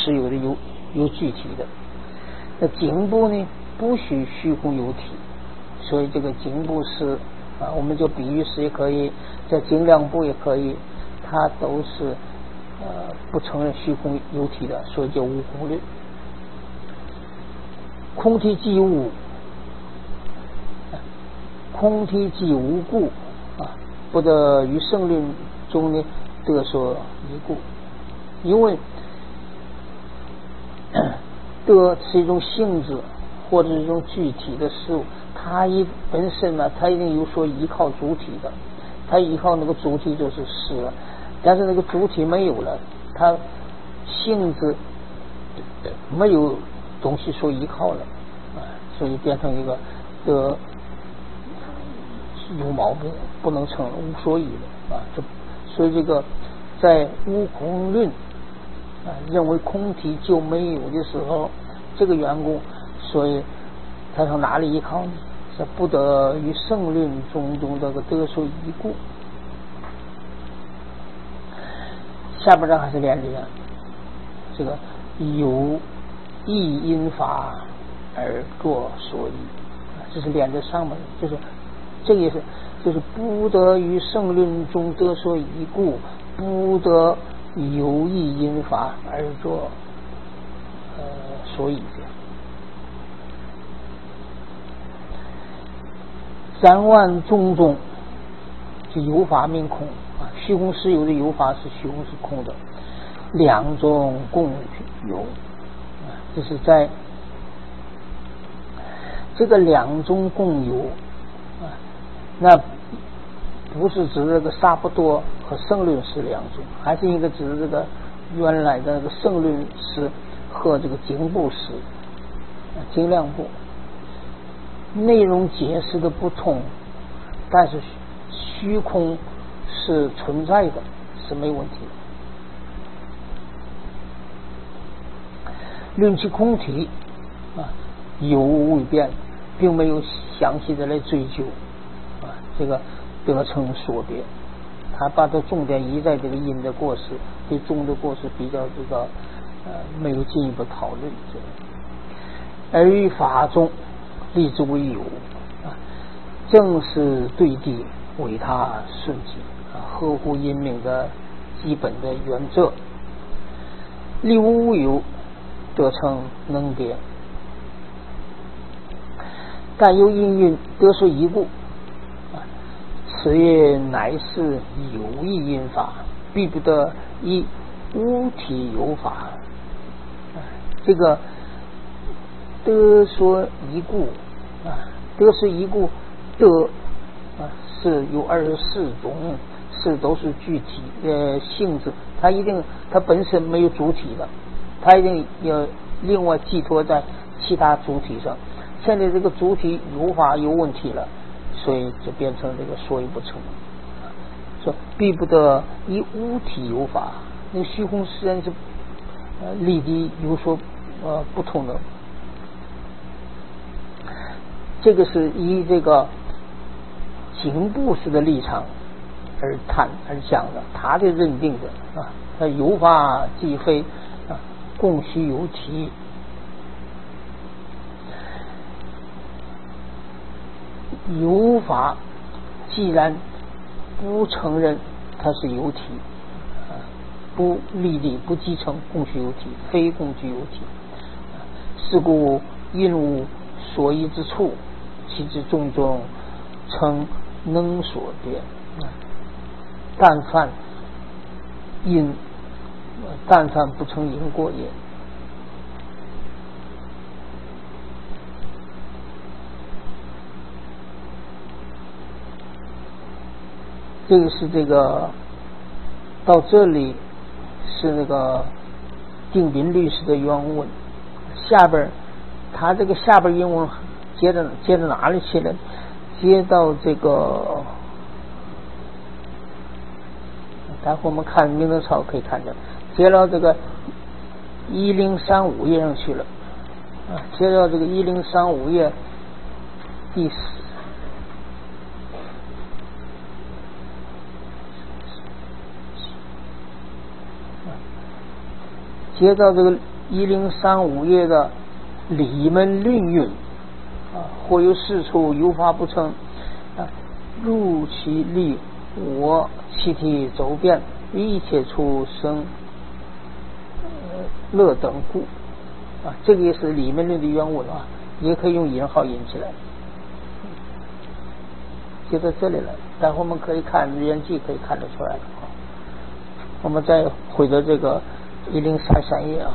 实有的有具体的。那颈部呢不许虚空有体，所以这个颈部诗我们就比喻诗也可以，在颈梁部也可以，它都是不承认虚空有体的，所以叫无空论。空体即无，空体即无故不得于圣论中呢得所依故。因为得是一种性质或者是一种具体的事物，它本身呢，它一定有所依靠主体的，它依靠那个主体就是事了，但是那个主体没有了，它性质没有东西所依靠了所以变成一个得有毛病，不能成无所依的所以这个在无空论认为空体就没有的时候，这个缘故，所以他从哪里依靠呢？是不得于圣论中这个得所依故。下边章还是连着这个有意因法而作所依，这是连着上面的，就是这个也是，就是不得于圣论中得所依故，不得有意因法而作所依的。三万种种是有法命空虚空实有的有法是虚空是空的，两种共有这是在这个两种共有那不是指这个萨婆多和圣论师两种，还是一个指这个原来的这个圣论师和这个颈部师精量部内容解释的不同，但是虚空是存在的，是没问题的。论其空体有无未变，并没有详细的来追究这个得成所别，他把这重点移在这个因的过失，对中的过失比较这个没有进一步讨论而于法中立之为有正是对地为他顺己合乎因命的基本的原则。立无有得成能别，但由因缘得所依故，此也乃是有意因法，必不得以无体有法。这个得所依故得所依故得是有24种，是都是具体的性质，它本身没有主体的，它一定要另外寄托在其他主体上。现在这个主体有法有问题了，所以就变成这个所以不成，说必不得以无体有法。那个虚空实然是立地有所不同的，这个是以这个颈部式的立场而讲的，他的认定的他有法即非共须有体。有法既然不承认它是有体，不立地不继承共须有体，非共具有体，是故因无所依之处，其之种种称能所变。但凡不成因果也。这个是这个到这里是那个定宾律师的原文，下边他这个下边英文接着哪里去了？接到这个待会我们看明德抄可以看见，接到这个1035页上去了接到这个1035页第4接到这个 1035页的里门论云或有事处有法不成入其力我气体周遍一切处生乐等故这个也是里门论的原文也可以用引号引起来，就在这里了。待会我们可以看日元记可以看得出来了我们再回到这个1033页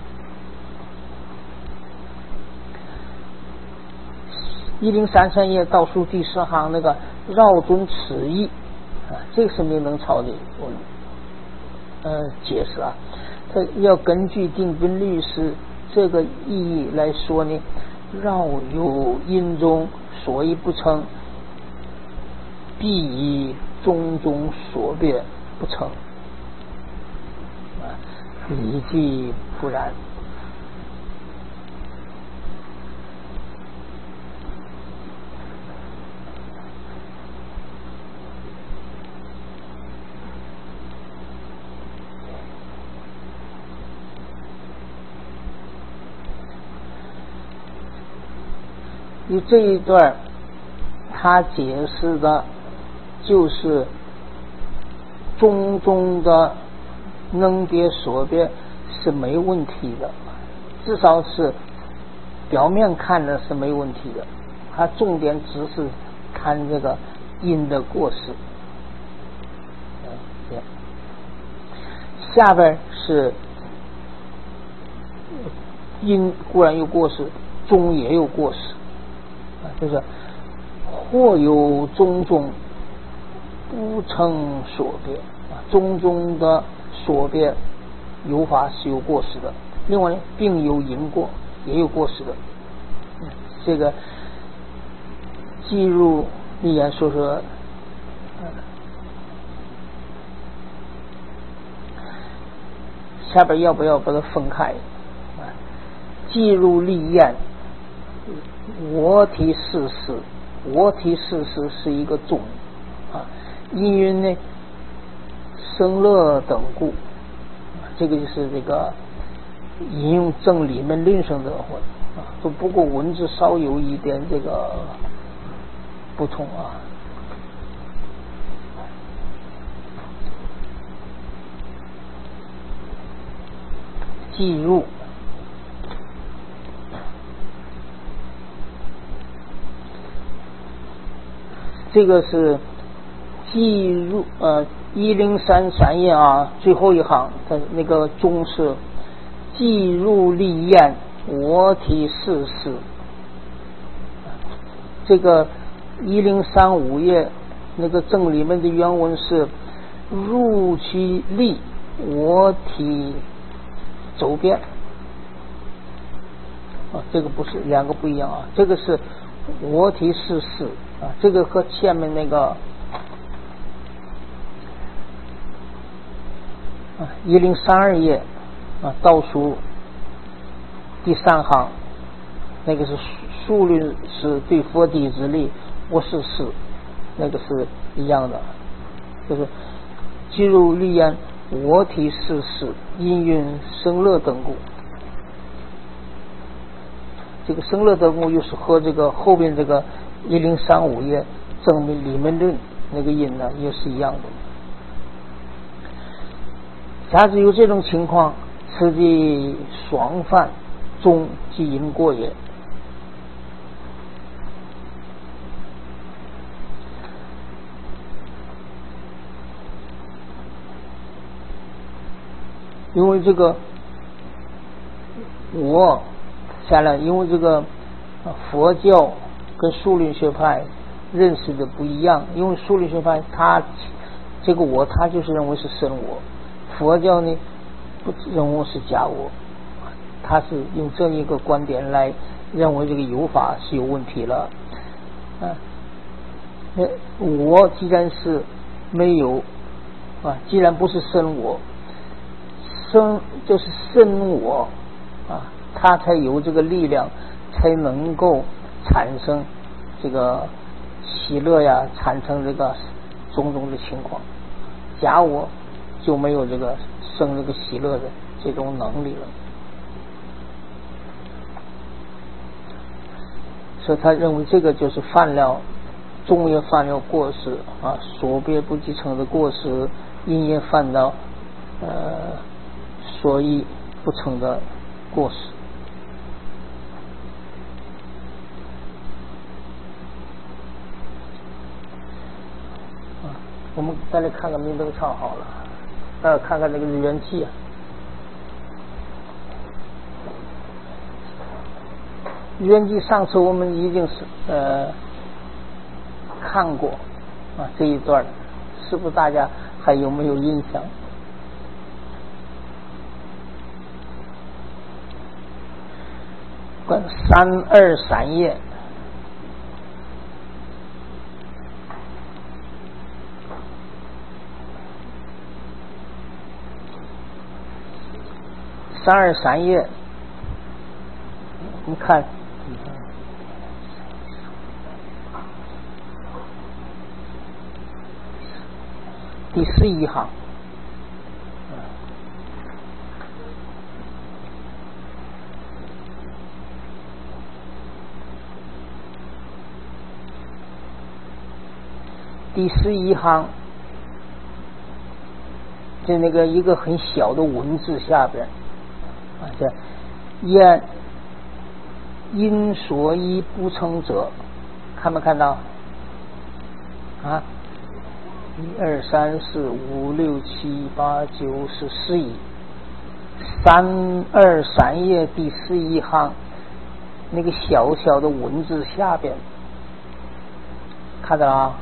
1033页倒数第10行那个绕中此意这个是没能抄的解释它要根据定宾律师这个意义来说呢，绕有因中所以不成，必以种种所别不成理即不然。因为这一段他解释的就是种种的能别所别是没问题的，至少是表面看的是没问题的，他重点只是看这个因的过失。下边是因固然有过失，中也有过失就是或有种种不成所别种种的所别有法是有过失的，另外呢并有因过也有过失的这个记入立言说下边要不要把它分开记入立言我体事实，我体事实是一个种因云呢生乐等故这个就是这个引用正理门论上的话都不过文字稍有一点这个不同记入这个是记入1033页最后一行的那个中是记入立言我体事实，这个1035页那个正里面的原文是入其力我体周遍这个不是两个不一样这个是我体事实这个和前面那个1032页倒数第3行那个是数论是对佛体之力我是事，那个是一样的，就是记入立言我体事实因云生乐等故，这个生乐等故又是和这个后边这个1035页证明理门论那个因呢也是一样的。假使有这种情况，此即双犯中即因过也。因为这个我下来，因为这个佛教跟数论学派认识的不一样，因为数论学派他这个我他就是认为是真我，佛教呢不认为是假我，他是用这一个观点来认为这个有法是有问题了我既然是没有既然不是真我，生就是生我他才有这个力量才能够产生这个喜乐呀，产生这个种种的情况，假我就没有这个生这个喜乐的这种能力了所以他认为这个就是犯了中也犯了过失啊，所别不继承的过失，因也犯到所以不成的过失。我们再来看看明灯抄好了，看看这个日元记啊。日元记上次我们已经是看过啊这一段，是不是大家还有没有印象？323页。323页，你看，第11行，第11行，就那个一个很小的文字下边。这因所依不成者，看没看到啊？1、2、3、4、5、6、7、8、9、10、11 323页第11行那个小小的文字下边，看到啊？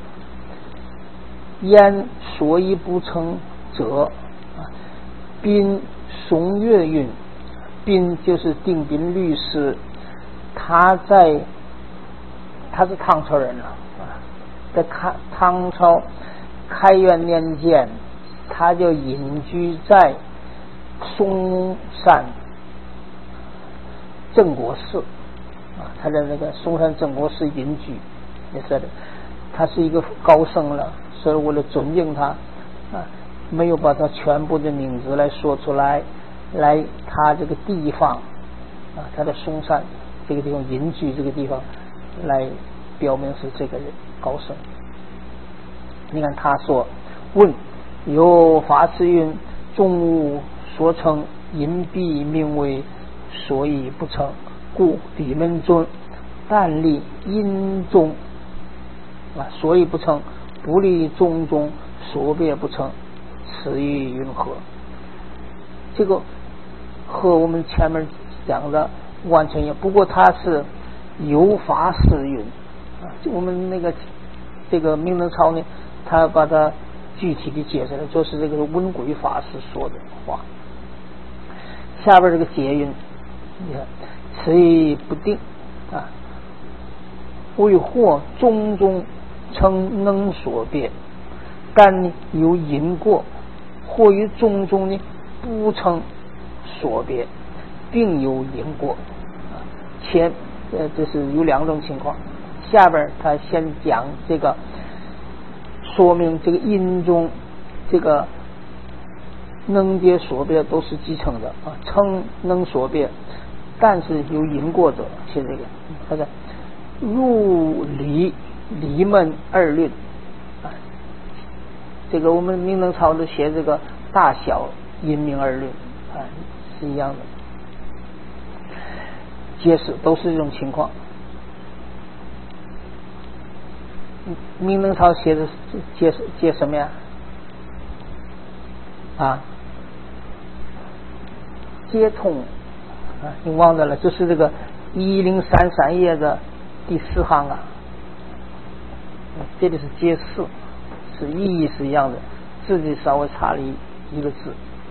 因所依不成者，宾宋岳运，宾就是定宾律师，他是唐朝人了啊，在唐朝开元年间，他就隐居在嵩山镇国寺啊，他在那个嵩山镇国寺隐居，也是的，他是一个高僧了，所以为了尊敬他啊，没有把他全部的名字来说出来，来他这个地方啊，他的嵩山这个地方隐居这个地方来表明是这个人高僧。你看他说，问有法师云，众物所成，因必名为所以不成，故彼门尊但立因中啊，所以不成，不立中中，所别不成，此意云何？这个和我们前面讲的完全一样，不过它是有法师云啊，我们那个这个明德超呢，他把它具体的解释了，就是这个温轨法师说的话。下边这个结云，你看此意不定啊，为或中中称能所别，但呢有因过，或于中中呢不称所别，并有因果。这是有两种情况。下边他先讲这个，说明这个因中这个能别所别都是继承的啊，称能所别，但是有因过者，写这个他的入离门二论啊，这个我们明能抄的写这个大小因明二论啊是一样的，解释都是这种情况。明能抄写的解什么呀？啊，接通啊，你忘掉了，就是这个1033页的第4行啊，这里是接释，是意义是一样的，字迹稍微差了一个字。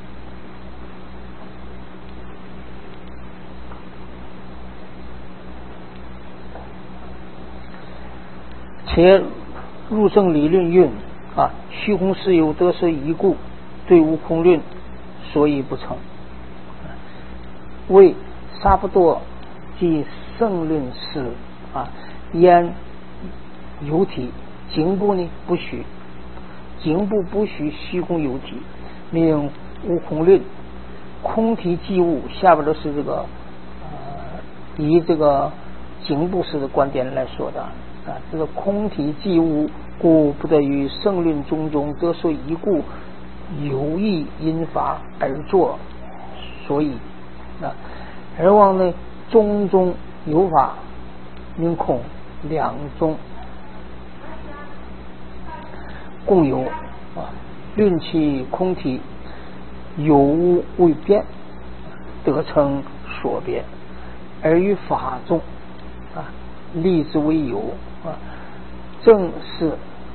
且入圣理论运啊，虚空实有得失一故，对悟空论所以不成。为沙不多即圣论是啊，焉有体，经部呢不虚，经部不虚，虚空有体，名悟空论。空体即物，下边都是这个以这个经部师的观点来说的这个空体即无，故不得于圣论中得说一故，有意因法而作，所以而望呢中有法，名空两中共有论其空体有无未变，得称所变，而于法中立之为有正是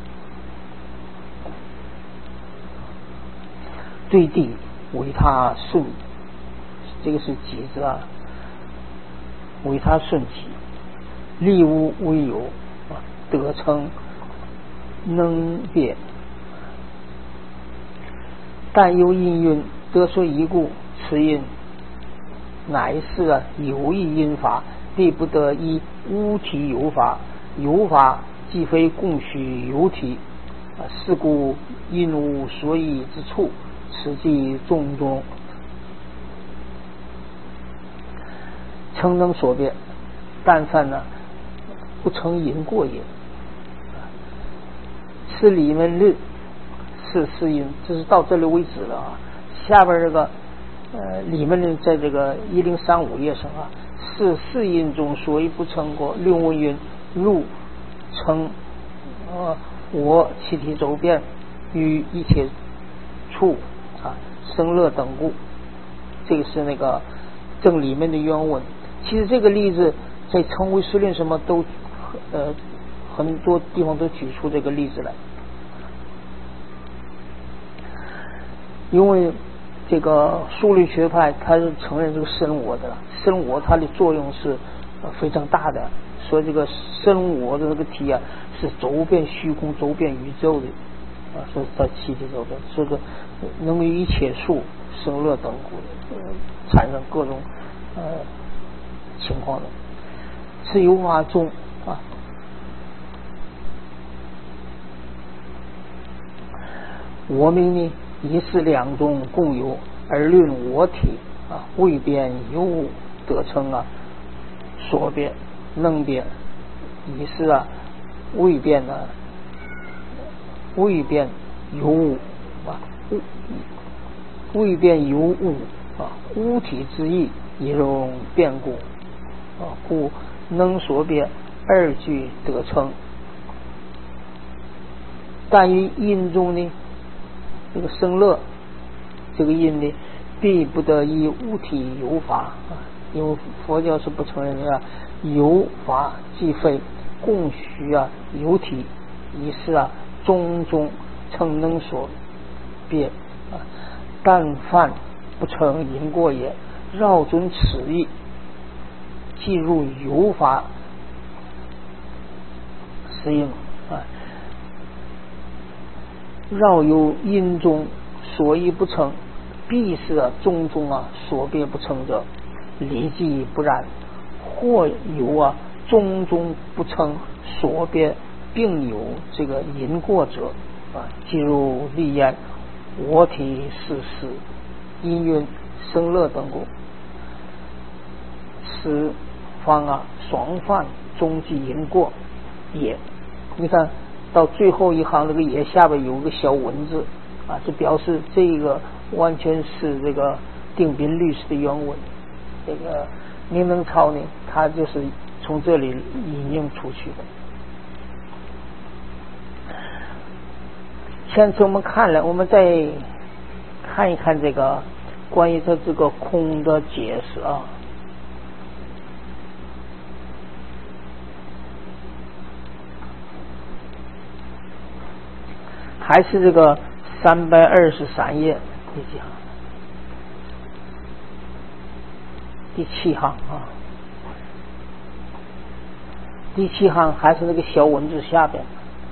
对地为他顺，这个是己字为他顺己，立无为有得称能变，但有因云得说一故，此因乃是有意因法，必不得依无体有法，有法既非共许有体，是故因无所依之处，此即中称能所变，但凡不成因过也。此理论论是四因，这是到这里为止了下边这个理论论在这个1035页上是四因中所以不成过，论文云入称我气体周边于一切处生乐等故，这个是那个正里面的原文。其实这个例子在成为实论什么都很多地方都举出这个例子来，因为这个数理学派它是承认这个身我的，身我它的作用是非常大的，所以这个身我的这个体是周遍虚空周遍宇宙的所以在气体周边，这个能于一切数生乐等故产生各种情况的。是有法中我们呢一是两种共有，而论我体未变有无，得称所变能变，一是未变未变有无未变有无无体之意也容变故故能所变二句得称。但于因中呢，这个生乐这个因呢，必不得依无体有法因为佛教是不承认有法即非共许有体，以是中称能所变但凡不成因过也，绕准此意，即入有法是因绕有因中所依不成，必是中所变不成者，理即不然。或有中不成所变并有这个因过者即如立言我体是因缘生乐等故，此方双犯终即因过也。你看到最后一行这个也下边有个小文字这表示这个完全是这个定宾律师的原文，这个宁能超呢他就是从这里引用出去的。现在我们再看一看这个关于它这个空的解释还是这个323页第七行第七行还是那个小文字下边，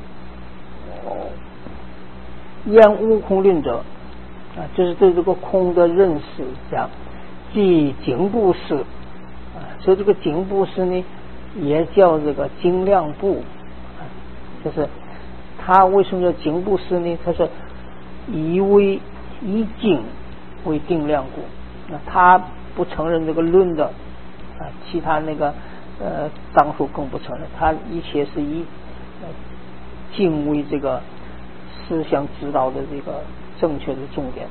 言无空论者就是对这个空的认识讲，即经部识所以这个经部识呢也叫这个精量部就是他为什么叫经部识呢？他说以经为定量故，他不承认这个论的其他那个当初更不承认，他一切是以敬为这个思想指导的这个正确的重点。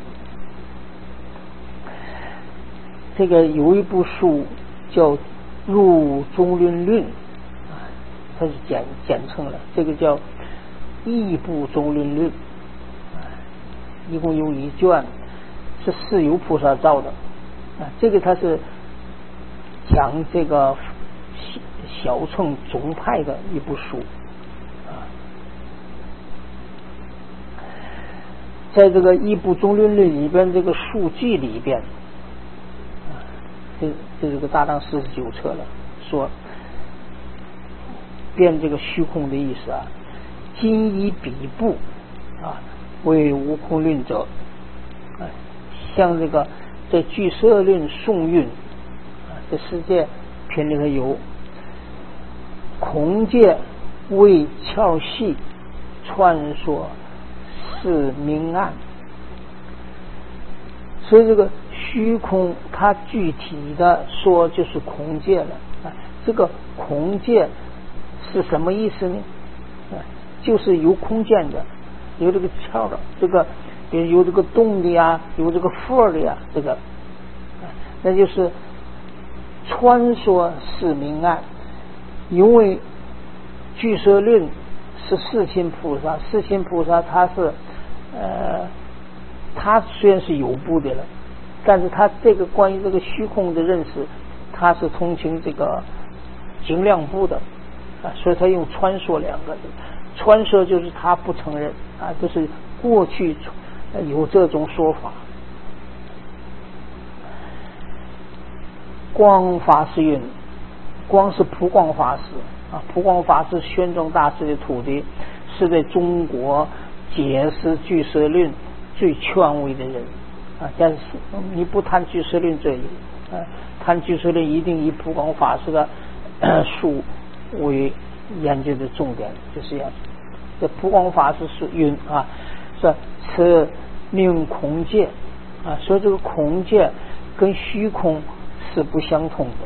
这个有一部书叫《入中论论》，它是简称了，这个叫《异部中论论》，一共有1卷，是释由菩萨造的。这个它是讲这个小乘宗派的一部书。在这个《异部中论论》里边，这个数记里边，这个大纲49册了，说变这个虚空的意思啊，今以彼部为无空论者，像这个在俱舍论颂韵这世界篇里头有空界为窍细穿梭是明暗，所以这个虚空它具体的说就是空界了。这个空界是什么意思呢？就是有空间的，有这个窍的，这个有这个洞的呀，有这个缝的呀，这个那就是穿梭是明暗。因为俱舍论是世亲菩萨，世亲菩萨他是他虽然是有部的了，但是他这个关于这个虚空的认识，他是同情这个精量部的所以他用穿梭2个字。穿梭就是他不承认就是过去有这种说法。光法师云，光是普光法师普光法师宣宗大师的徒弟，是在中国解释俱舍论最权威的人但是你不谈俱舍论这一谈俱舍论一定以普光法师的书为研究的重点，就是这样。这普光法师是云是此命空界所以这个空界跟虚空是不相通的。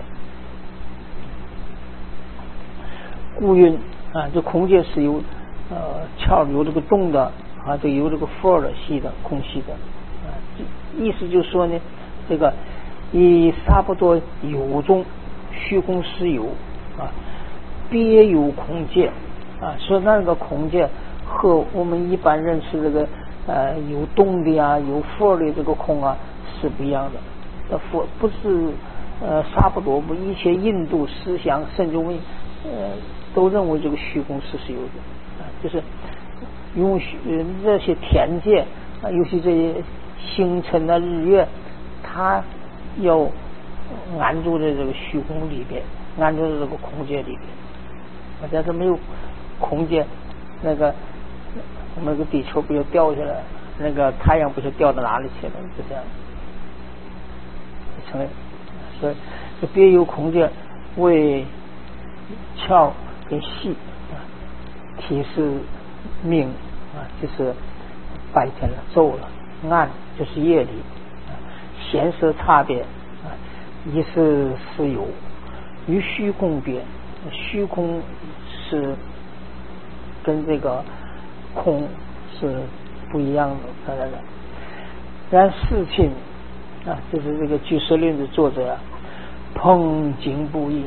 故云这空界是有窍有这个洞的这有这个缝的细的空隙的意思就是说呢，这个以差不多有中虚空实有别有空界所以那个空界和我们一般认识这个有洞的有缝的这个空是不一样的。不是差不多不一切印度思想甚至为都认为这个虚空是有的就是用这些天界尤其这些星辰日月，它要安住在这个虚空里边，安住在这个空界里边但是没有空间，那个我们这个地球不就掉下来，那个太阳不就掉到哪里去了，就这样承认。所以这别有空间为窍跟细提示明就是白天了昼了，暗就是夜里闲色差别一是实有，与虚空别，虚空是跟这个空是不一样的然世亲就是这个俱舍论的作者烹经不易，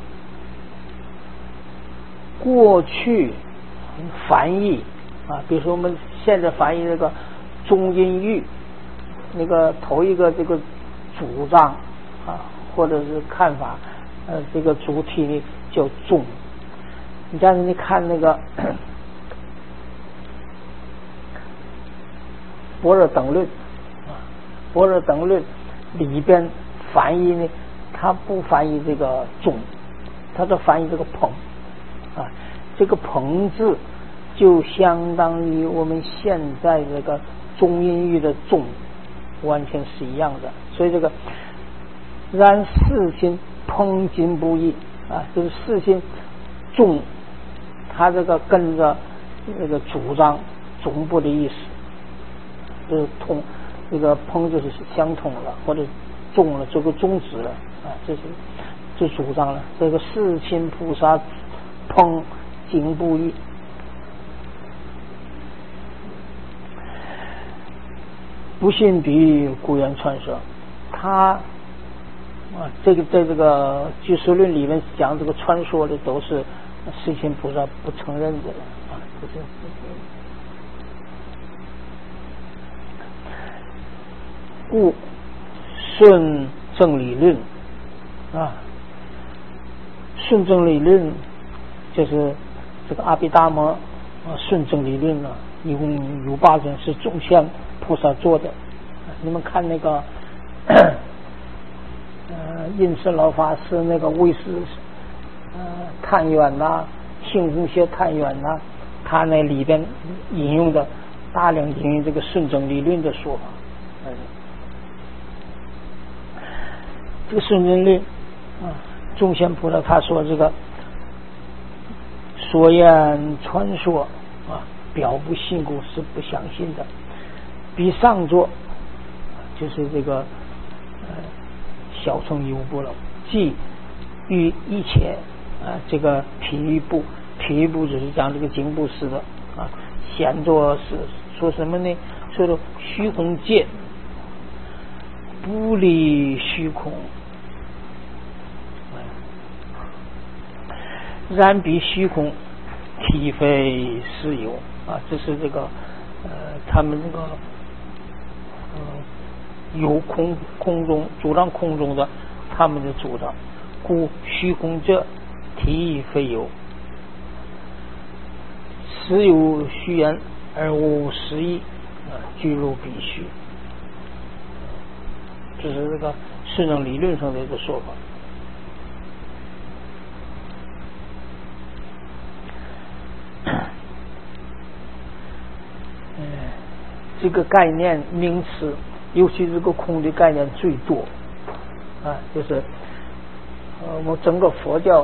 过去翻译比如说我们现在翻译这个中阴喻，那个头一个这个主张或者是看法这个主题呢叫中。但是你看那个般若等论般若等论里边翻译呢，他不翻译这个中，他就翻译这个朋这个朋字就相当于我们现在这个中音域的中，完全是一样的。所以这个然世亲烹经不易就是世亲中，他这个跟着那个主张总部的意思，就是通这个烹就是相通了，或者中了这个终止了这是就主张了这个世亲菩萨烹经不易，不信彼故言传说。他这个在这个居士论里面讲这个传说的都是世亲菩萨不承认的不是。故顺正理论顺正理论就是这个阿毗达摩顺正理论一共有8种是众相菩萨做的。你们看那个印顺老法师那个为师探远性空学探远他那里边引用的大量引用这个顺正理论的说法。这个顺正论众贤菩萨他说这个说言传说表不信故是不相信的。比上座就是这个小乘有部了，即于一切这个品喻部就是讲这个经部师的显作是说什么呢？说的虚空界不离虚空，然彼虚空体非实有这是这个他们这个有空中主张空中的他们的主张。故虚空者体非有，实有虚言而无实义俱入彼虚。这是这个顺正理论上的一个说法。这个概念名词，尤其这个空的概念最多就是我整个佛教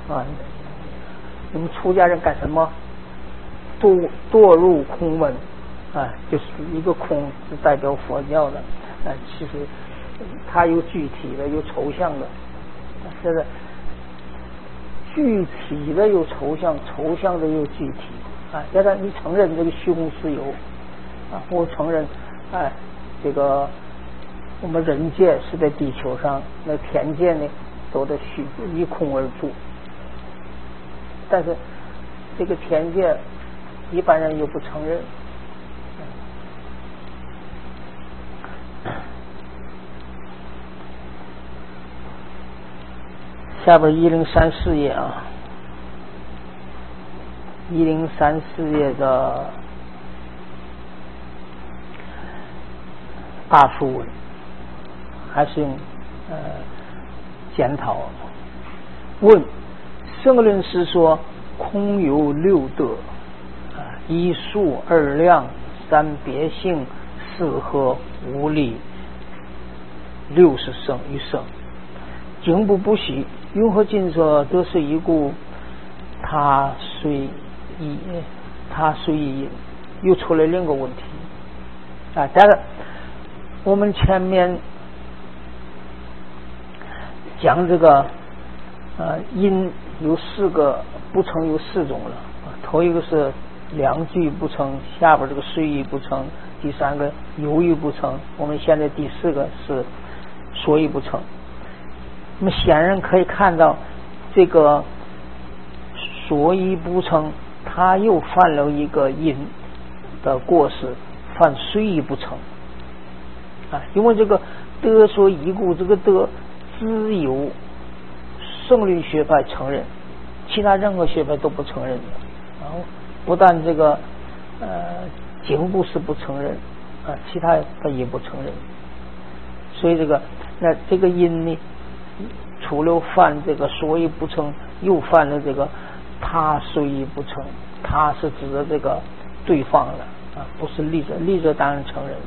你们出家人干什么？堕入空门就是一个空是代表佛教的其实它有具体的有抽象的，现在具体的有抽象，抽象的有具体要让你承认这个虚空实有我承认这个我们人界是在地球上，那天界呢都在以空而住，但是这个天界一般人又不承认。下边1034页1034页的大书文还是用检讨。问圣论师说空有6德一数2量3别性4合5力60胜于胜，经部不喜，云何尽舍得是一故？他虽一又出来另一个问题但是我们前面讲这个因有4个不成有4种了头一个是两句不成，下边这个随意不成，第3个有意不成，我们现在第4个是所以不成。那么显然可以看到这个所以不成他又犯了一个因的过失，犯随意不成因为这个德所依故，这个德只有圣律学派承认，其他任何学派都不承认的不但这个经部是不承认其他的也不承认。所以那这个因呢，除了犯这个所以不成，又犯了这个他所以不成，他是指的这个对方了不是立者当然承认的。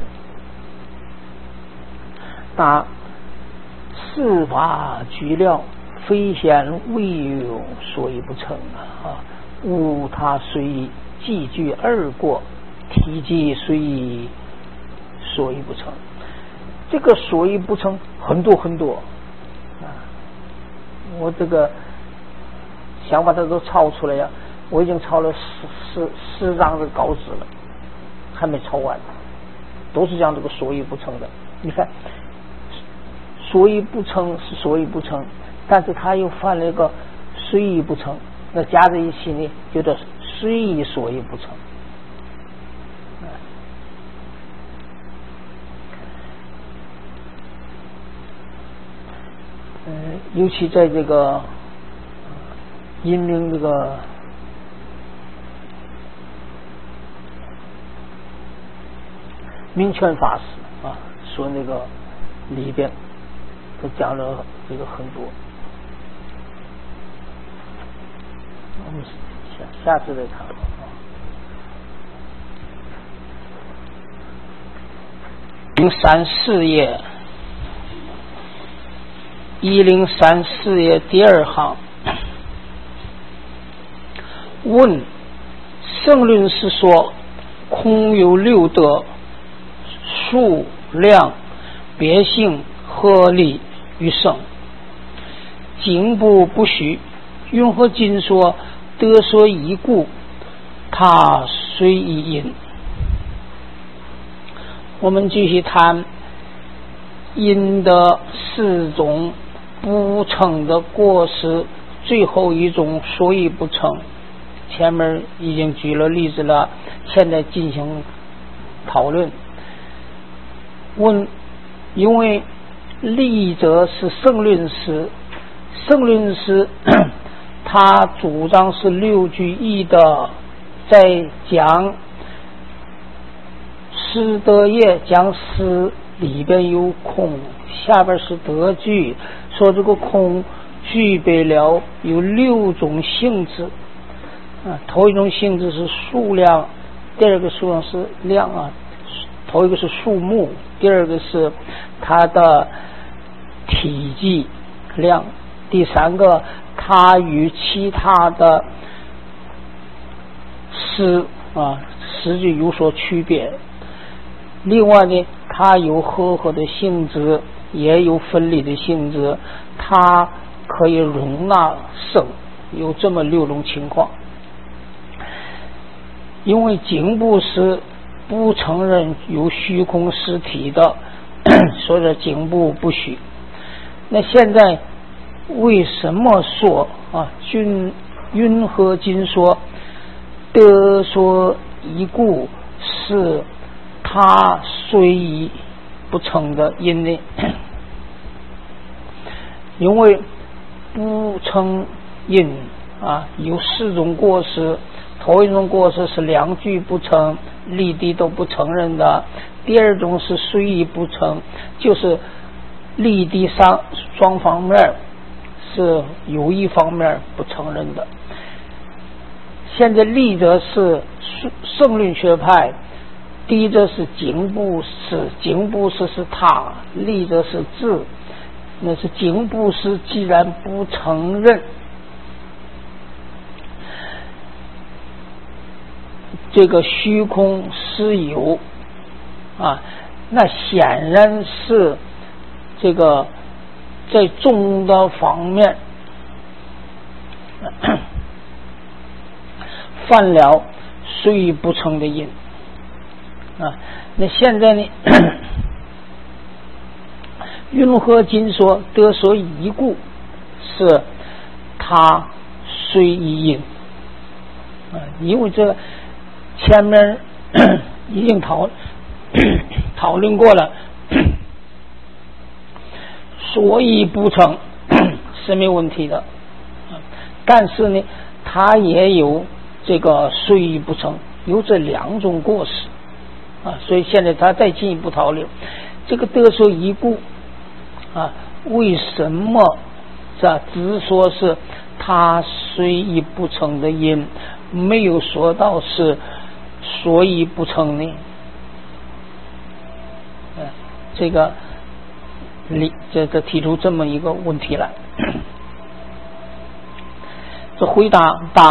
那事法具料非显未有所以不成无他随意既具2过，体即随意所以不成。这个所以不成很多很多我这个想把它都抄出来呀，我已经抄了十张的稿纸了，还没抄完，都是讲这个所以不成的。你看，所以不成是所以不成，但是他又犯了一个虽以不成，那加在一起呢，就叫虽以所以不成。尤其在这个阴明这个明权法师啊说那个里边，他讲了这个很多。我们下次再谈。103页1034页第二行，问圣论是说空有六德，数量别性合理与圣，经部不虚，云何今说得所依故，他虽以因。我们继续谈因的四种不成的过失，最后一种所以不成，前面已经举了例子了，现在进行讨论。问，因为立者是圣论师，圣论师他主张是六句义的，在讲师德业，讲师里边有空，下边是德句，说这个空具备了有六种性质头一种性质是数量，第二个数量是量头一个是数目，第二个是它的体积量，第三个它与其他的诗句有所区别。另外呢，它有合合的性质，也有分离的性质，它可以容纳圣，有这么六种情况。因为经部是不承认有虚空实体的，所以经部不虚。那现在为什么说云何今说得所依故是他虽以不成的因呢？因为不成因有四种过失，头一种过失是两句不成，立地都不承认的；第二种是虽以不成，就是立地上双方面是有一方面不承认的。现在立者是圣论学派，第一者是经部师，经部师是他，立者是智，那是经部师既然不承认这个虚空实有那显然是这个在众的方面犯了虽不成的因那现在呢云何今说得所依故是他虽以因因为这个前面已经讨论过了，所以不成是没问题的，但是呢他也有这个虽以不成，有这两种过失所以现在他再进一步讨论这个得所依故为什么只说是他虽以不成的因，没有说到是所以不成呢？这个提出这么一个问题来。这回答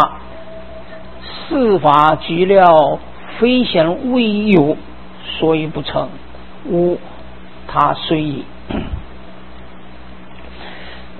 四法具了非显未有，所以不成，无他虽以。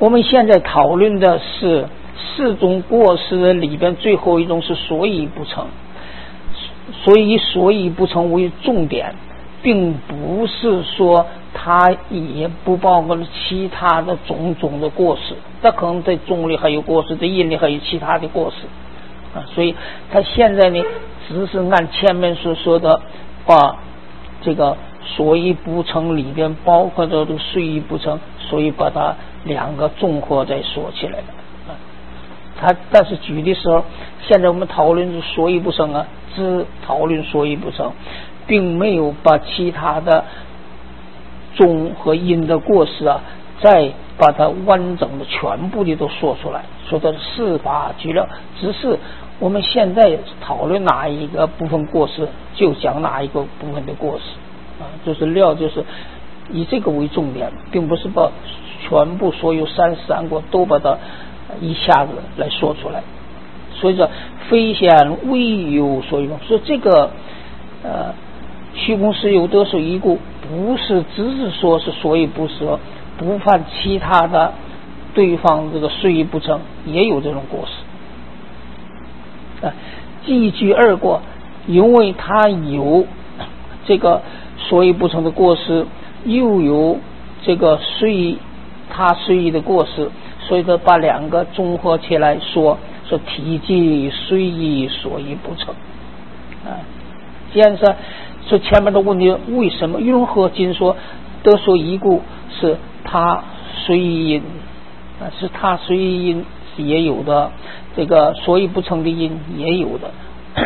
我们现在讨论的是四种过失里边最后一种是所以不成，所以所以不成为重点，并不是说它也不包括其他的种种的过失，它可能在中里还有过失，在阴里还有其他的过失所以它现在呢只是按前面所说的把这个所以不成里边包括的这个虽以不成，所以把它两个综合再说起来了但是举的时候，现在我们讨论所以不成只讨论所以不成，并没有把其他的中和阴的过失再把它完整的全部的都说出来，说的事法举了，只是我们现在讨论哪一个部分过失就讲哪一个部分的过失就是以这个为重点，并不是把全部所有33过都把它一下子来说出来。所以说非显未有所以说这个虚空实有得受一故，不是只是说是所以不舍，不犯其他的对方这个虽以不成也有这种过失既具二过，因为他有这个所以不成的过失，又有这个他虽以的过失，所以说把两个综合起来说体即虽以所以不成既然说前面的问题为什么云何今说得受一故是他虽因是他虽因也有的，这个所以不成的因也有的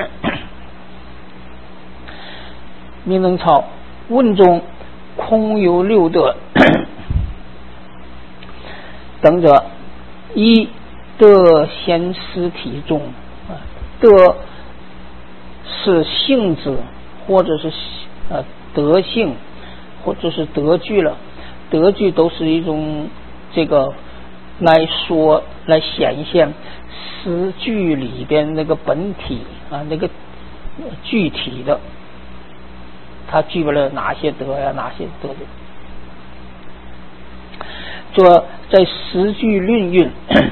明能草问中空有六德等者，一德先实体中德是性质或者是德性或者是德具了，德具都是一种这个来说来显现实具里边那个本体那个具体的它具备了哪些德哪些德说在实具论运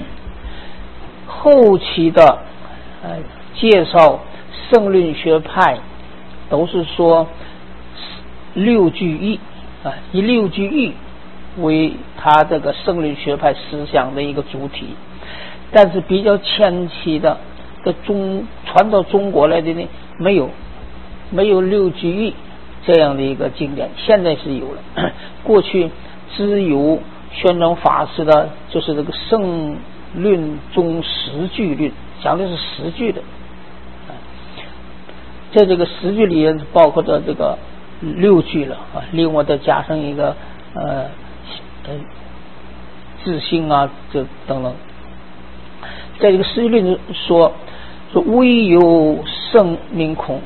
后期的介绍圣论学派都是说六具义以六具义为他这个圣论学派思想的一个主体，但是比较前期的传到中国来的呢没有六具义这样的一个经典，现在是有了过去只有宣传法师的就是这个圣论中十句论，讲的是十句的在这个十句里面包括着这个六句了另外再加上一个自性这等等，在这个十句论说唯有圣名空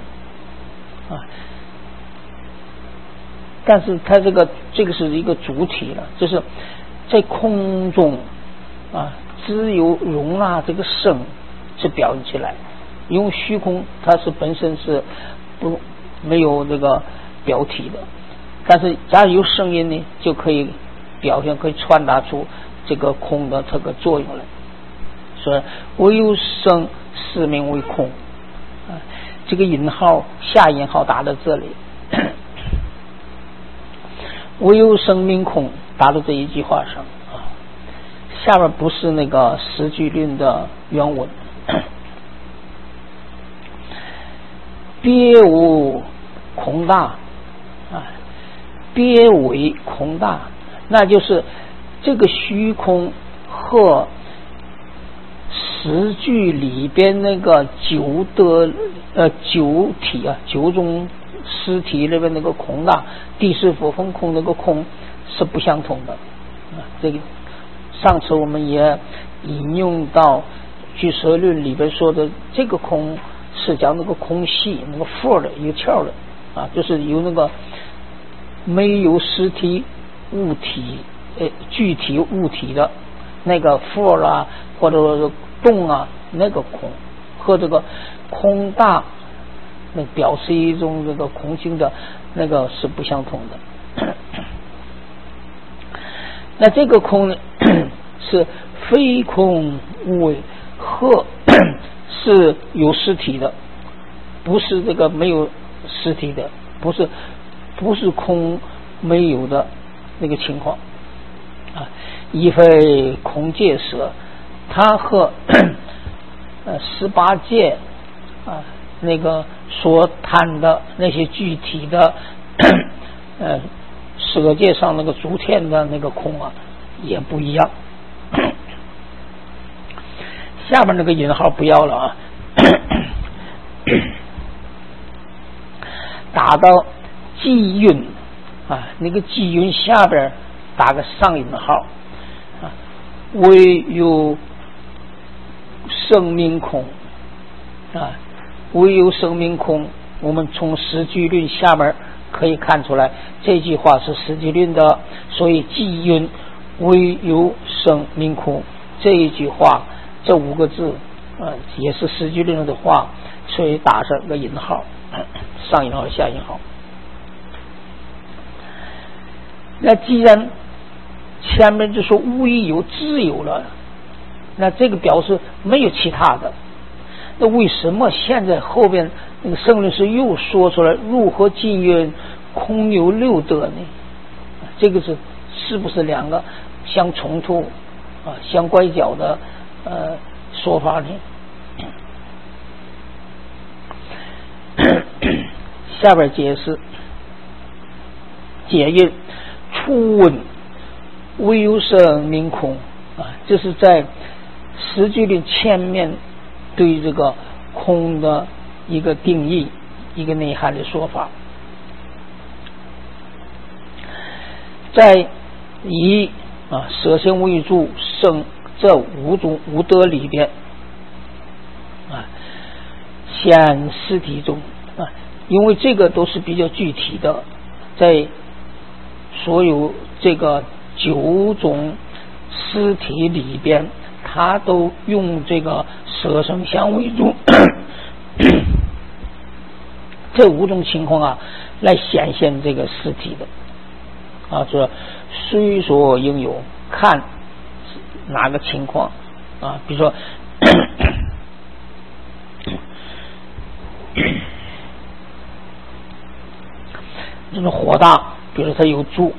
但是它这个是一个主体了，就是在空中只有容纳这个圣是表现起来，因为虚空它是本身是没有这个表体的，但是假如有声音呢就可以表现可以传达出这个空的这个作用来，所以唯有圣是名为空这个引号下引号打在这里唯有生命空打到这一句话上下面不是那个十句论的原文别无空大别为空大，那就是这个虚空和十句里边那个九体九种实体里边那个空大地势佛风空那个空是不相同的这个上次我们也引用到俱舍论里边说的，这个空是讲那个空隙那个缝的有窍的就是有那个没有实体物体具体物体的那个缝啦或者洞那个空和这个空大那表示一种这个空性的那个是不相同的那这个空呢是非空无为，鹤是有实体的，不是这个没有实体的，不是空没有的那个情况啊。亦非空界舍，它和18界啊那个所谈的那些具体的舍界上那个诸天的那个空啊也不一样。下面那个引号不要了啊，打到寂云啊，那个寂云下边打个上引号啊，唯有生命空啊，唯有生命空。我们从实际论下面可以看出来，这句话是实际论的，所以寂云唯有生命空这一句话，这5个字也是实际论的话，所以打上个引号，上引号下引号。那既然前面就说无一有自有了，那这个表示没有其他的，那为什么现在后边那个圣论师又说出来如何尽云空有六德呢？这个是不是两个相冲突相拐角的说法呢？下边解释解印初问唯有生命空这是在实际论前面对这个空的一个定义，一个内涵的说法。在以舍身为主生这5种无德里边显实体中因为这个都是比较具体的，在所有这个9种实体里边，它都用这个舍身相为主这5种情况来显现这个实体的说随所应有，看哪个情况比如说这种火大，比如说它有柱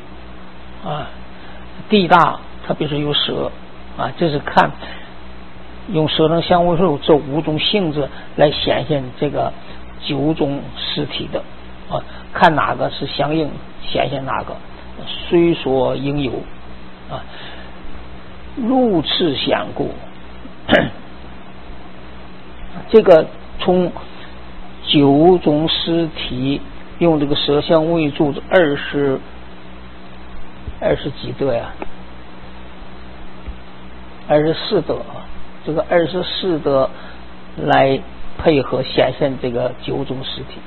地大，它比如说有蛇这是看用舍身相为主这5种性质来显现这个9种实体的看哪个是相应显现哪个，随所应有如此相故这个从9种实体用这个舍相为主20几德呀，24德这个24德来配合显现这个9种实体。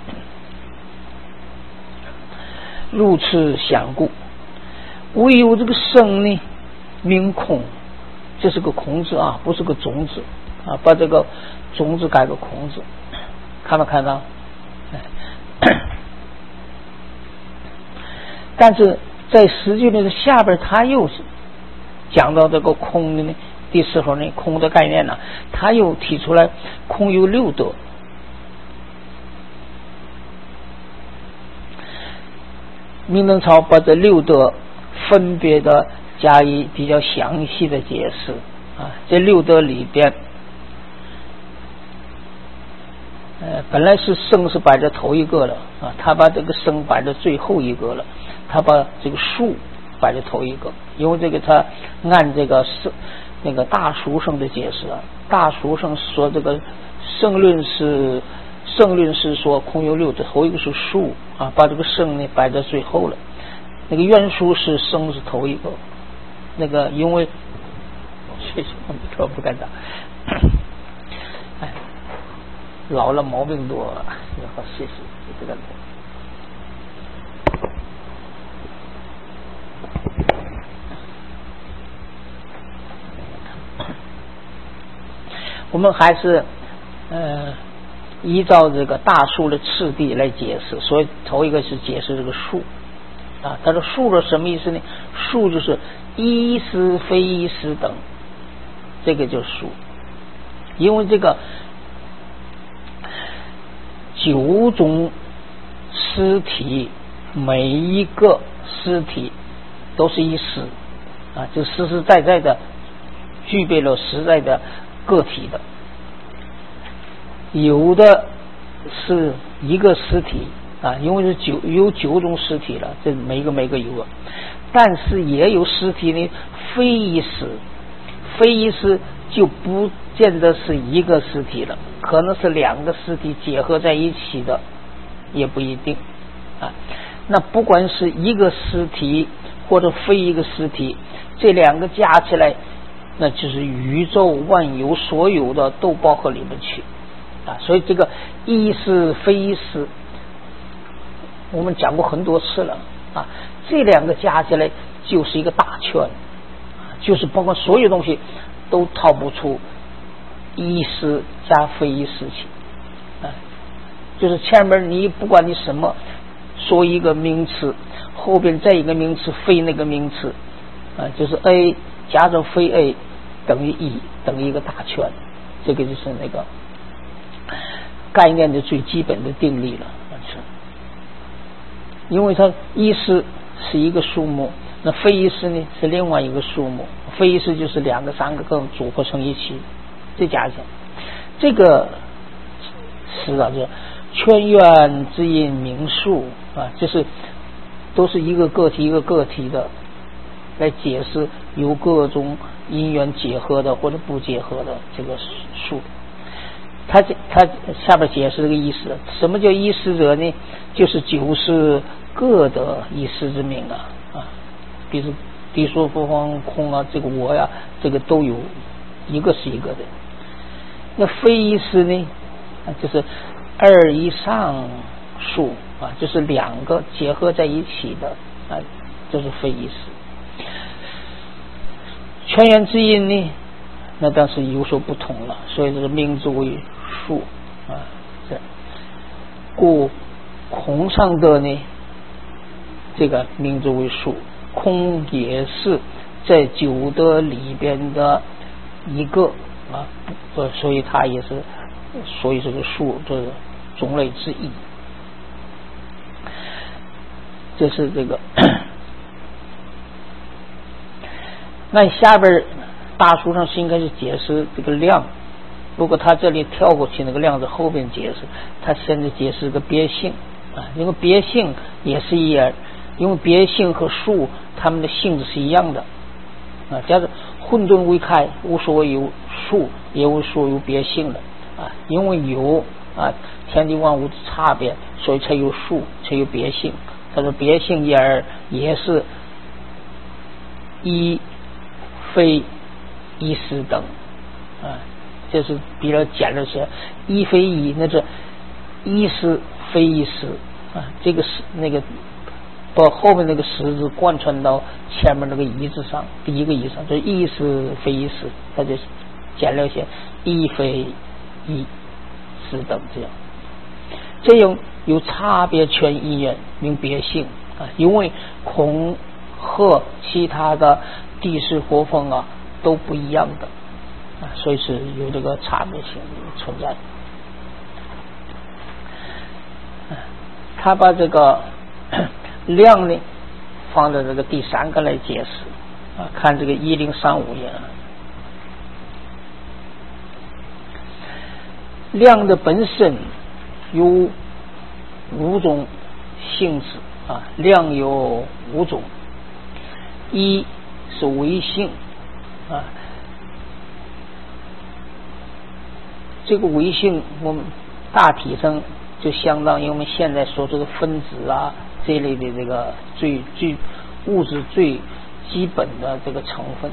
如此相故，唯有这个生呢名空，这是个空字不是个种子把这个种子改个空字，看没看到？但是在实际论的下边，他又讲到这个空的呢的时候呢，空的概念呢，他又提出来空有6德。明登超把这6德分别的加以比较详细的解释这6德里边本来是生是摆在头一个了他把这个生摆在最后一个了，他把这个数摆在头一个，因为这个他按这个那个大书生的解释大书生说这个圣论是说空有6德，头一个是数把这个生呢摆在最后了，那个原书是生是头一个，那个因为谢谢我不敢讲老了毛病多了，好谢谢这个我们还是依照这个大数的次第来解释，所以头一个是解释这个数啊。他说数的什么意思呢？数就是依尸非依尸等，这个就是数。因为这个9种尸体，每一个尸体都是一尸啊，就实实在在的具备了实在的个体的。有的是一个尸体啊，因为是有9种尸体了，这每个有了，但是也有尸体呢非一尸，非一尸就不见得是一个尸体了，可能是2个尸体结合在一起的，也不一定啊。那不管是一个尸体或者非一个尸体，这2个加起来，那就是宇宙万有所有的都包括里面去啊。所以这个依尸非依尸我们讲过很多次了啊。这2个加起来就是一个大圈，就是包括所有东西都逃不出依尸加非依尸情啊。就是前面你不管你什么说一个名词，后边再一个名词非那个名词啊，就是 A 加上非 A 等于 E， 等于一个大圈，这个就是那个概念的最基本的定理了。因为它依尸是一个数目，那非依尸呢是另外一个数目，非依尸就是2个3个更组合成一起，这加起来这个是啊，就是圈元之音名数啊，就是都是一个个体一个个体的来解释由各种因缘结合的或者不结合的这个数。他下边解释这个意思，什么叫依尸者呢？就是9是各得依尸之名啊，比如地说佛方空啊，这个我呀，这个都有一个是一个的。那非依尸呢，就是2以上数啊，就是2个结合在一起的啊，这是非依尸。圈元之音呢，那当时有所不同了，所以这个名字为数啊。这故空上的呢，这个名字为数，空也是在9德里边的一个啊，所以它也是，所以这个数这种类之一。这是这个。那下边大书上是应该是解释这个量，如果他这里跳过去那个量在后边解释，他现在解释个别性啊，因为别性也是一样，因为别性和数它们的性质是一样的啊。假如混沌未开，无所有数，也无所有别性的啊，因为有啊天地万物的差别，所以才有数，才有别性。他说别性也是依非依尸等啊，这是比较简略些。依非依，那是依尸非依尸啊，这个是那个把后面那个实字贯穿到前面那个一字上，第一个一上，就是依尸非依尸，它就简略些依非依尸等这样。这样有差别权因缘名别性啊，因为空和其他的地势活风啊都不一样的啊，所以是有这个差别性存在。他把这个量呢放在这个第3个来解释啊，看这个1035页啊。量的本身有5种性质啊，量有5种，一是唯性啊，这个唯性我们大体上就相当于我们现在所说的分子啊这一类的这个最物质最基本的这个成分。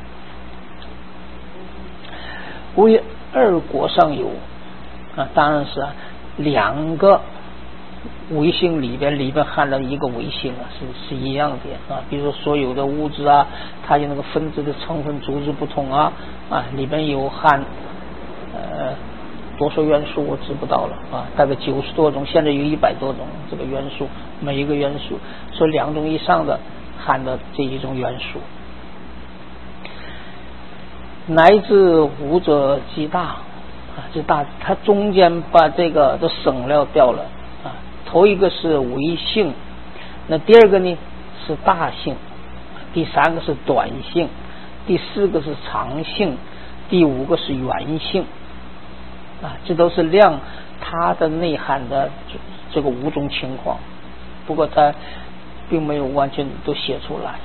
唯2果上有啊，当然是2个唯性里边含了一个唯性啊，是一样的啊。比如说所有的物质啊，它有那个分子的成分组织不同啊，里边有含多少元素我知不到了啊，大概90多种，现在有100多种这个元素，每一个元素说2种以上的含的这一种元素，乃至五者极大啊，这大它中间把这个都省略掉了啊。头一个是微性，那第二个呢是大性，第三个是短性，第4个是长性，第5个是圆性啊，这都是量它的内涵的这个5种情况，不过它并没有完全都写出来。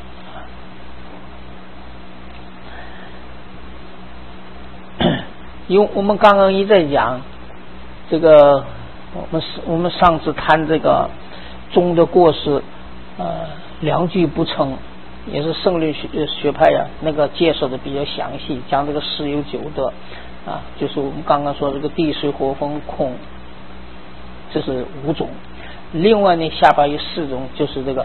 因为我们刚刚一再讲这个，我们上次谈这个中的过失，两句不成，也是胜利学派呀，那个介绍的比较详细，讲这个十有九得啊，就是我们刚刚说这个地水火风空，这是5种。另外呢，下边有4种，就是这个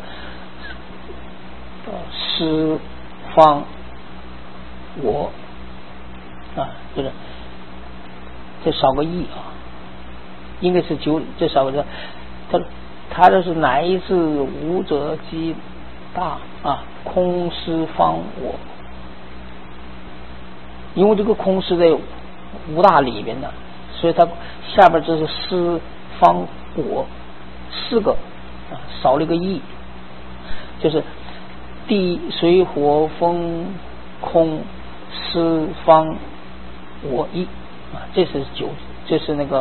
师方我啊，就是这少个义啊，应该是9，这少个他这是乃至五者极大啊，空师方我，因为这个空是在5大里边的，所以它下边这是师方我4个啊，少了一个义，就是地水火风空师方我义啊，这是9，这是那个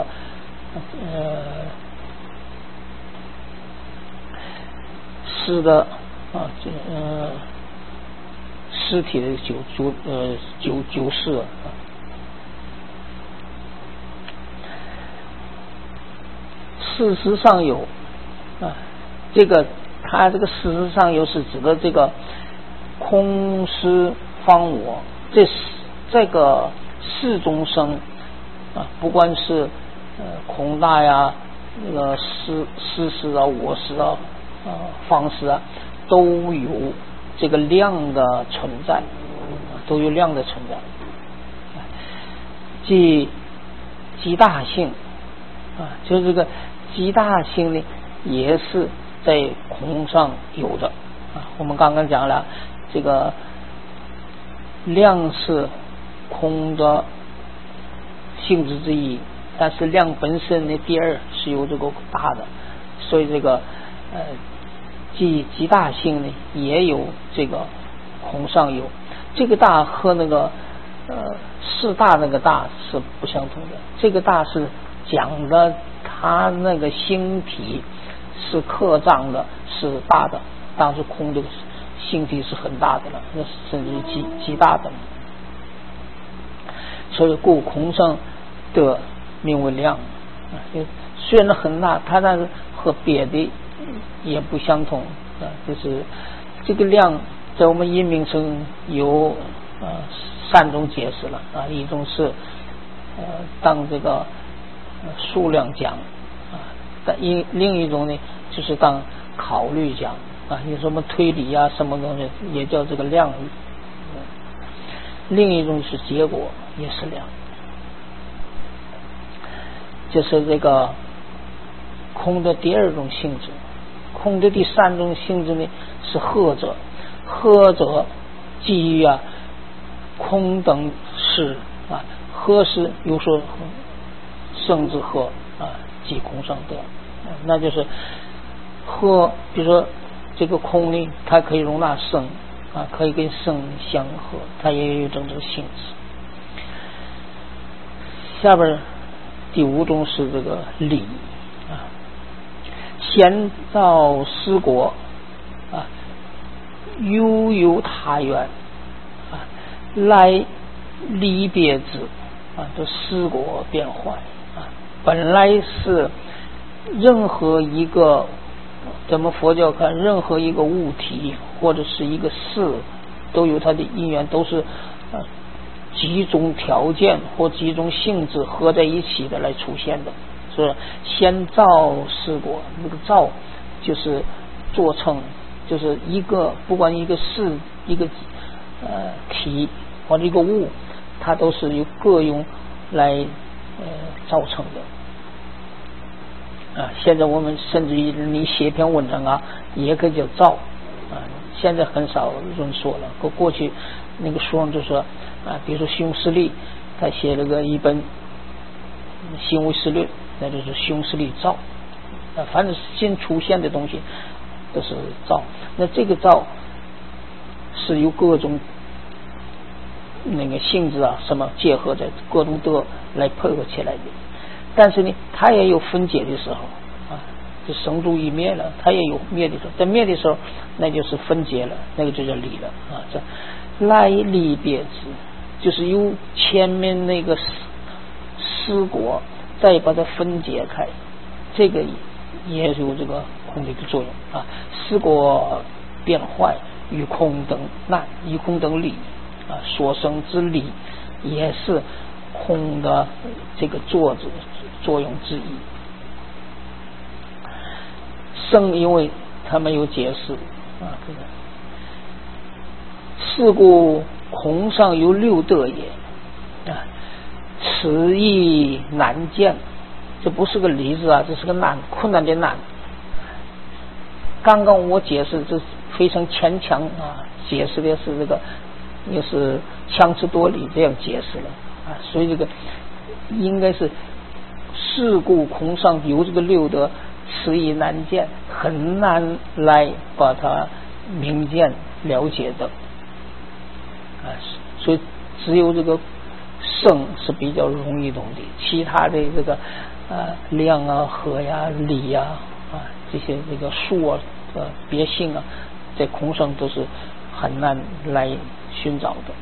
尸的啊，尸体的九式啊。事实上有啊，这个它这个事实上有是指的这个空师方我，这个4种生啊，不管是空大呀，那个师啊，我师啊，方师啊，都有这个量的存在，都有量的存在，即极大性啊，就是这个极大性呢，也是在空上有的啊。我们刚刚讲了，这个量是空的性质之一，但是量本身的第2是有这个大的，所以这个极大性呢也有这个空上有，这个大和那个是大那个大是不相同的，这个大是讲的它那个星体是扩张的，是大的，当时空的星体是很大的了，那甚至极大的，所以故空上的名为量啊，虽然很大，它但是和别的也不相同啊，就是这个量在我们阴明中有3种解释了啊，一种是当这个数量讲啊，但另一种呢就是当考虑讲啊，有什么推理啊什么东西也叫这个量，另一种是结果也是量，就是这个空的第2种性质。空的第3种性质呢是合者，合者基于空等事啊，合是有说生之合啊，即空上得，那就是合，比如说这个空呢，它可以容纳生啊，可以跟生相合，它也有这种性质。下边第5种是这个理啊，先造施果啊，悠游他缘啊，来离别之啊，这施果变坏啊，本来是任何一个，咱们佛教看任何一个物体或者是一个事都有它的因缘，都是几种条件或几种性质合在一起的来出现的，所以先造施果，那个造就是做成，就是一个不管一个事一个体或者一个物，它都是由各用来造成的现在我们甚至于你写篇文章也可以叫造现在很少人说了。过去那个书上就说比如说西庸师利他写了一本行为实论，那就是西庸师利造凡是新出现的东西都是造。那这个造是由各种那个性质什么结合在各种德来配合起来的。但是呢它也有分解的时候就生住一灭了，它也有灭的时候，在灭的时候那就是分解了，那个就叫离了这来离别之，就是由前面那个思果再把它分解开，这个也有这个空的一个作用思果变坏与空等难，与空等离所生之理也是空的这个作用之一。生因为他没有解释是故空上有六德也此亦难见。这不是个例子这是个困难的难。刚刚我解释这非常牵强解释的是这个也是强词夺理这样解释了所以这个应该是是故空上有这个六德此亦难见，很难来把它明见了解的所以只有这个圣是比较容易懂的，其他的这个量和理这些这个数别性在空上都是很难来寻找的，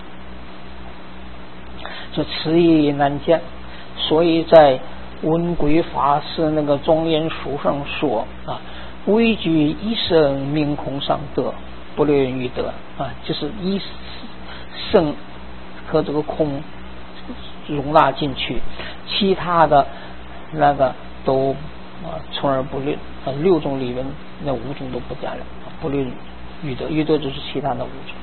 这此亦难见。所以在文贵法师那个庄严书上说微具一生命空上得不略于得就是一生和这个空容纳进去，其他的那个都从而不略六种里面那五种都不加了，不略于得，于得就是其他的五种。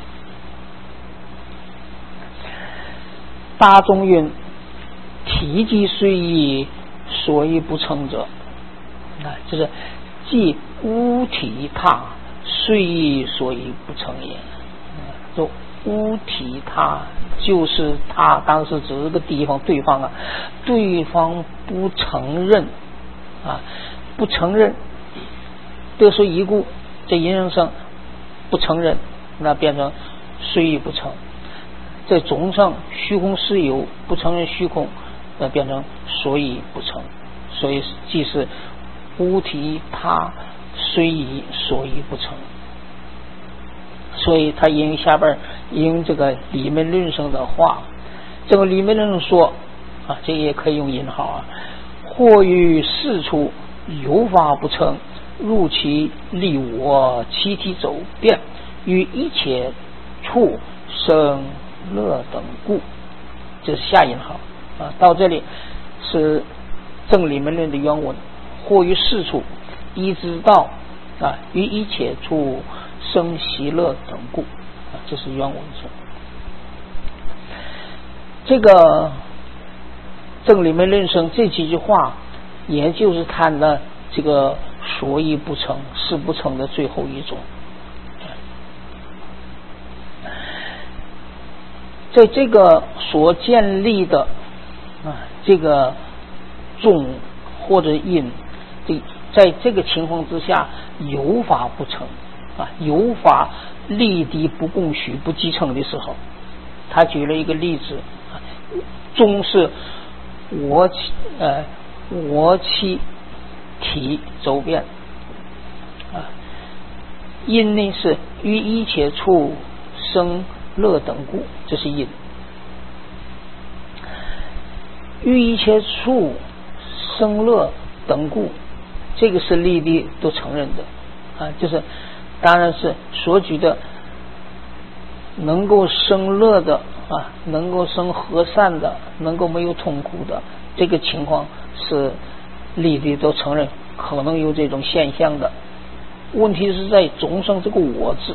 大中云体积虽异所以不成者就是即无体他虽异所以不成也。就无体他就是他当时指这个地方对方不承认不承认得说一故，这因人生不承认，那变成虽异不成。在总上虚空是有，不承认虚空，那变成所以不成。所以即是无体他虽异所以不成。所以他引下边引这个里面论生的话，这个里面论生说这也可以用引号或于事处有法不成，入其立我其体走变，于一切处生乐等故，这是下引号到这里是正里面论的原文，或于事处一直到于一切处生喜乐等故这是原文上。这个正里面论生这几句话，也就是谈的这个所以不成是不成的最后一种。在这个所建立的这个众或者因，在这个情况之下有法不成有法立敌不共许不继承的时候，他举了一个例子众是我其体周遍因呢是于一切处生乐等故，这是因。于一切处生乐等故，这个是立地都承认的就是当然是所举的能够生乐的能够生和善的，能够没有痛苦的，这个情况是立地都承认可能有这种现象的。问题是在总上这个我字，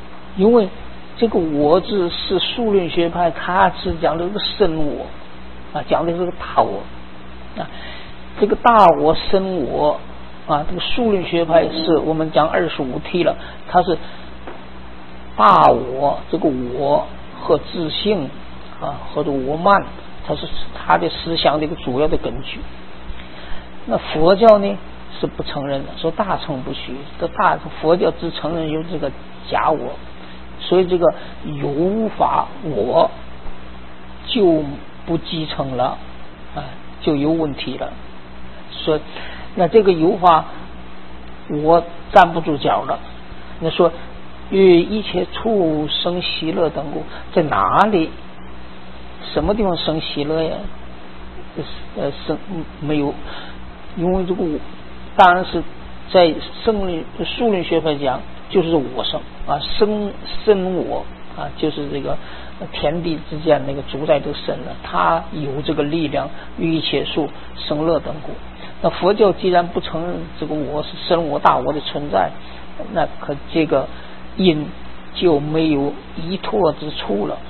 因为这个我字是数论学派他是讲的这个身我讲的是个大我这个大我生我这个数论学派是我们讲25T了，它是大我这个我和自性或者我慢，它是他的思想的一个主要的根据。那佛教呢是不承认的，说大乘不虚，佛教只承认有这个假我，所以这个有法我就不继承了就有问题了。所以那这个有法我站不住脚了。那说与一切处生喜乐等故，在哪里什么地方生喜乐呀？生没有，因为这个当然是在数论学派讲就是我生生我就是这个天地之间那个主宰的神了，他有这个力量与一切处生乐等故。那佛教既然不承认这个我是生我大我的存在，那可这个因就没有依托之处了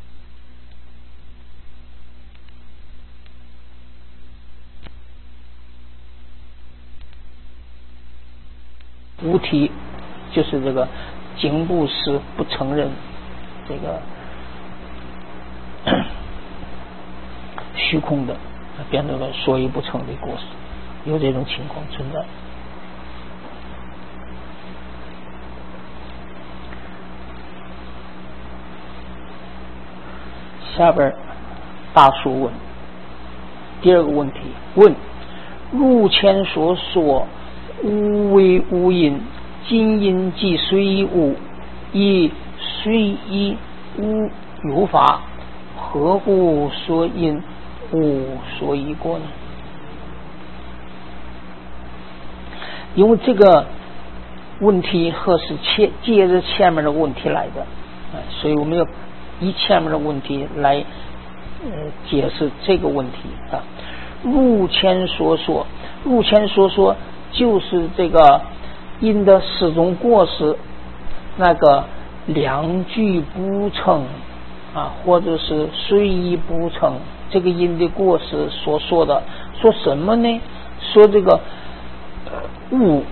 无题就是这个经部是不承认这个虚空的，变成了说一不成的过失，有这种情况存在。下边大叔问第二个问题，问入前所说无为无因，今因即随意物，以随意无有法，何故说因无所依过呢？因为这个问题和是接着前面的问题来的所以我们要以前面的问题来解释这个问题入前所说就是这个因的四种过失，那个两句不成或者是随意不成，这个因的过失所说的，说什么呢？说这个物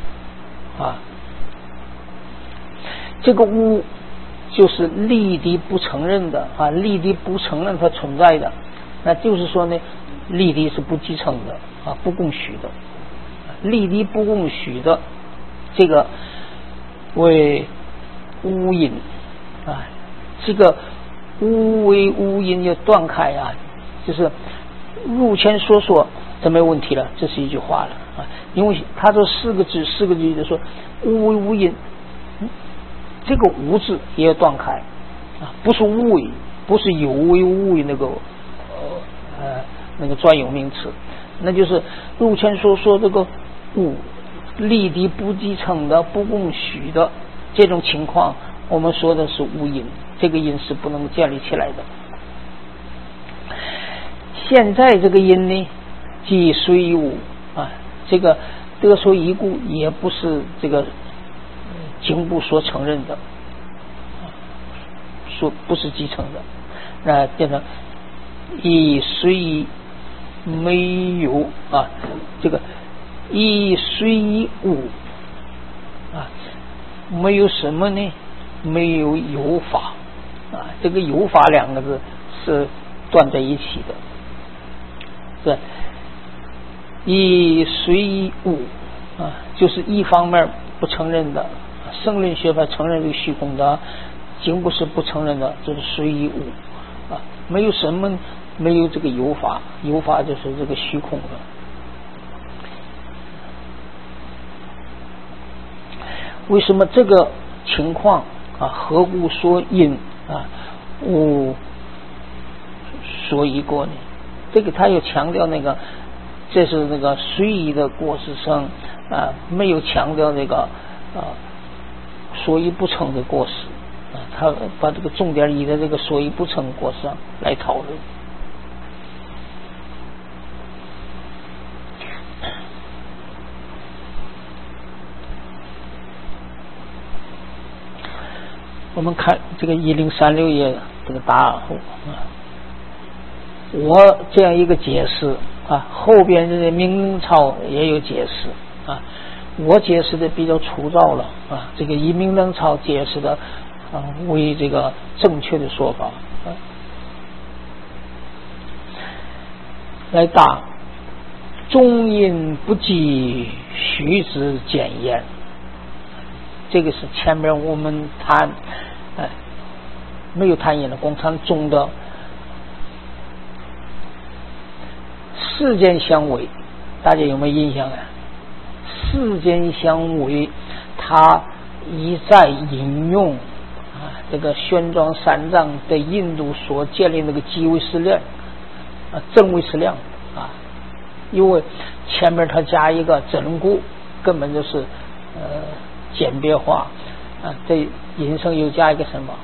这个物就是立地不承认的立地不承认它存在的，那就是说呢，立地是不继承的不共许的，立地不共许的这个为无因这个无为无因要断开就是入前所说这没问题了，这是一句话了因为他这四个字就说无为无因，这个无字也要断开不是无为，不是有为无为那个专有名词，那就是入前所说这个物立地不继承的不共许的这种情况，我们说的是无因，这个因是不能建立起来的。现在这个因呢即随意物这个得所依故也不是这个经部所承认的说不是继承的，那变成以随意没有这个以随意物没有什么呢？没有有法这个有法两个字是断在一起的，对，以随意物就是一方面不承认的，圣论学派承认这个虚空的，经部是不承认的，就是随意物没有什么，没有这个有法，有法就是这个虚空的。为什么这个情况何故说因无所依过呢？这个他又强调那个这是那个随意的过失生没有强调那个所依不成的过失他把这个重点移在这个所依不成过失上来讨论。我们看这个1036页这个答案后我这样一个解释啊，后边这个明朝也有解释啊，我解释的比较粗糙了啊，这个以明冷朝解释的为这个正确的说法啊，来答中音不及，须知检验。这个是前面我们谈没有谈音的，光谈中的世间相违，大家有没有印象啊？世间相违，他一再引用这个玄奘三藏在印度所建立那个基为识量真为识量啊，因为前面他加一个真故，根本就是简别化啊，这引申又加一个什么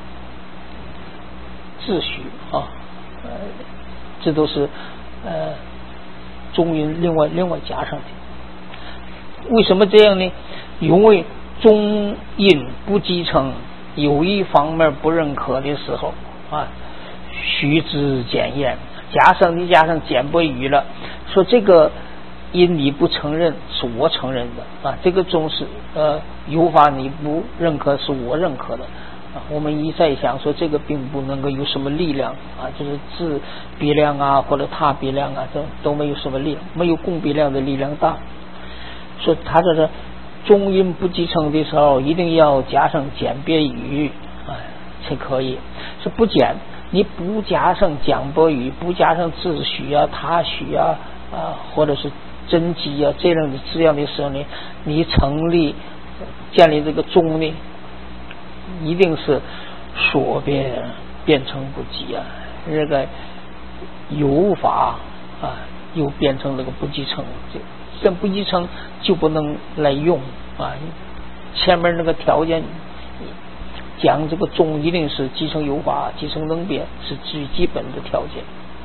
秩序啊，这都是中音另外加上的。为什么这样呢？因为中音不继承，有一方面不认可的时候啊，须知检验，加上简伯语了，说这个音你不承认是我承认的啊，这个中是有法你不认可是我认可的啊。我们一再想说这个并不能够有什么力量啊，就是自比量啊或者他比量啊，都没有什么力量，没有共比量的力量大。说他这是中音不继承的时候，一定要加上简别语啊才可以。是不简，你不加上简伯语，不加上自许啊、他许啊或者是真迹啊这样的字样的时候呢，你建立这个中呢，一定是说变成不及啊，这个有法啊又变成这个不继承，这不继承就不能来用啊。前面那个条件讲这个中一定是继承有法，继承能变，是最基本的条件。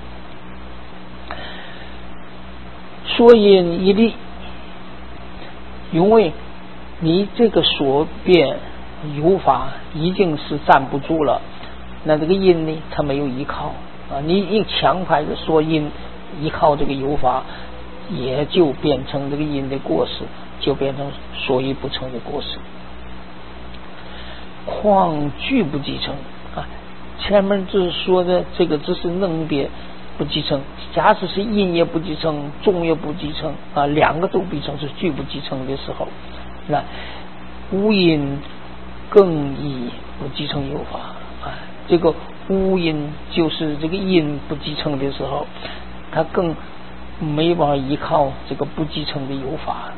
说音一例，因为你这个说变有法已经是站不住了，那这个音呢它没有依靠啊，你一强派的说音依靠这个有法，也就变成这个音的过失，就变成说意不成的过失。况句不继承啊，前面就是说的这个只是能别不继承，假使是音也不继承，中也不继承啊，两个都不继承是句不继承的时候，那无音更易不继承有法啊。这个无音就是这个音不继承的时候，它更没办法依靠这个不继承的有法。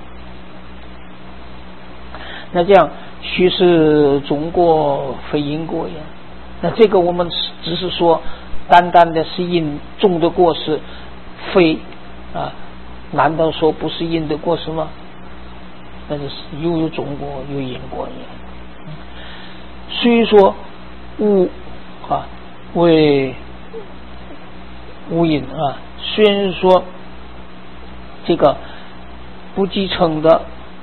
那这样须是中国非因果也，那这个我们只是说单单的是因中的过失，非啊，难道说不是因的过失吗？那就是又有中国又因果也。虽说无啊为无因啊，虽然说这个不继承的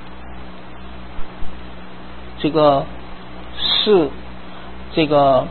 这个是这个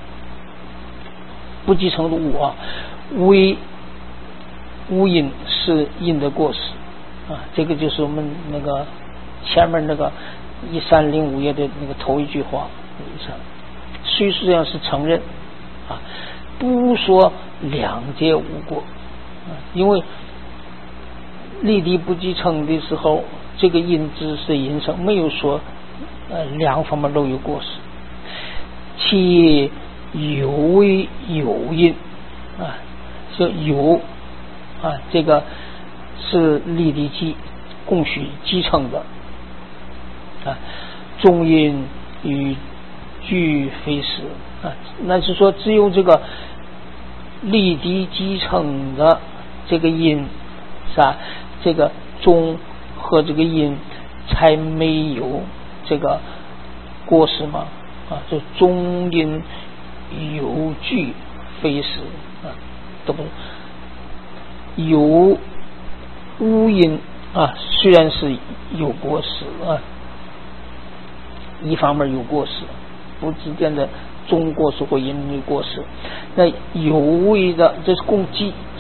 不继承的物啊，为无因是因的过失啊，这个就是我们那个前面那个1305页的那个头一句话。虽实际上是承认啊，不说两界无过啊，因为立地不继承的时候，这个因只是因生，没有说两方面都有过失。其有为有因啊，说有啊，这个是立地共许继承的啊，中因与俱非实啊，那是说只有这个立地继承的这个因是吧？这个中和这个因才没有这个过失嘛啊，就中因有俱非实啊，都不有无因啊，虽然是有过失啊，一方面有过失，不之间的中过失或因的过失，那有为的这是共继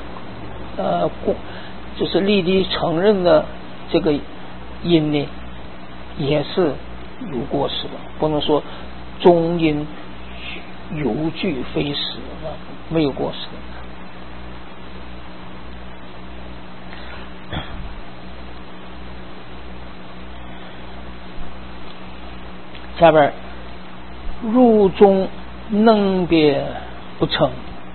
就是立地承认的这个因呢，也是有过失的，不能说中因有据非实没有过失。下边入中能别不成，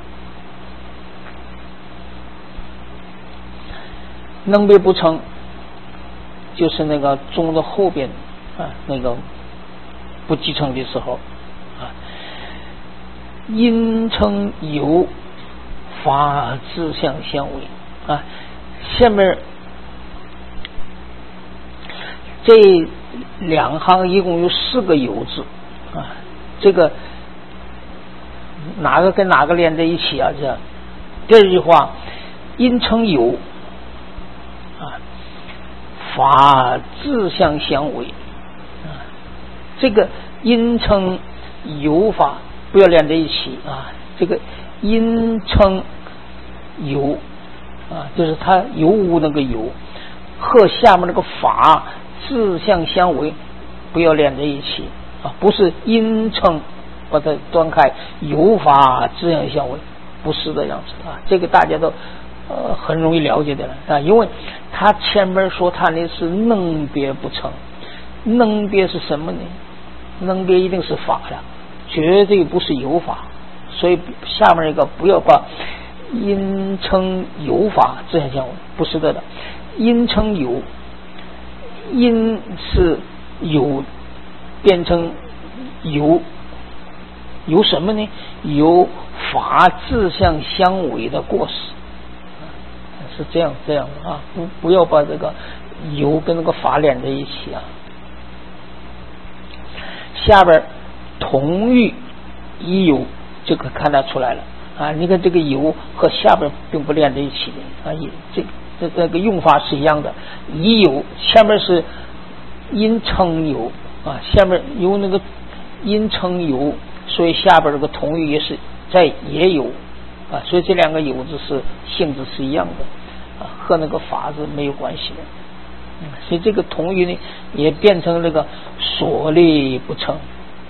能别不成就是那个中的后边那个不继承的时候因称有法自相相违下面这两行一共有4个有字这个哪个跟哪个连在一起这第二句话因称有法自相相违这个因称有法不要连在一起这个因称有就是它有无那个有和下面那个法自相相违不要连在一起不是因称把它断开有法自相相违，不是这样子这个大家都很容易了解的了因为他前面说他那是能别不成，能别是什么呢？能别一定是法了，绝对不是有法，所以下面一个不要把因称有法自相相违，不是的因称有，因是有变成有什么呢？有法自相相违的过失是这样的不要把这个有跟那个法连在一起下边同欲已有就可看得出来了你看这个有和下边并不连在一起的这个用法是一样的，已有前面是因称有下面有那个因称有，所以下边这个同欲也是也有所以这两个有字是性质是一样的和那个法字没有关系的所以这个同欲呢也变成那个所立不成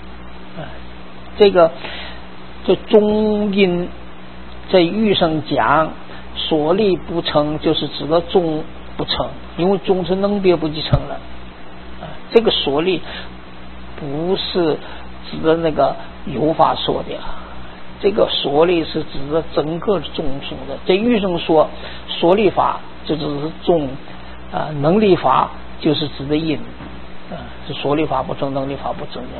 这中因在欲上讲所立不成就是指的中不成，因为中是能别不继承了这个所立不是指的那个有法说的这个所立是指的整个众生的，在欲上说所立法就只是众能立法就是指的因是所立法不成，能立法不成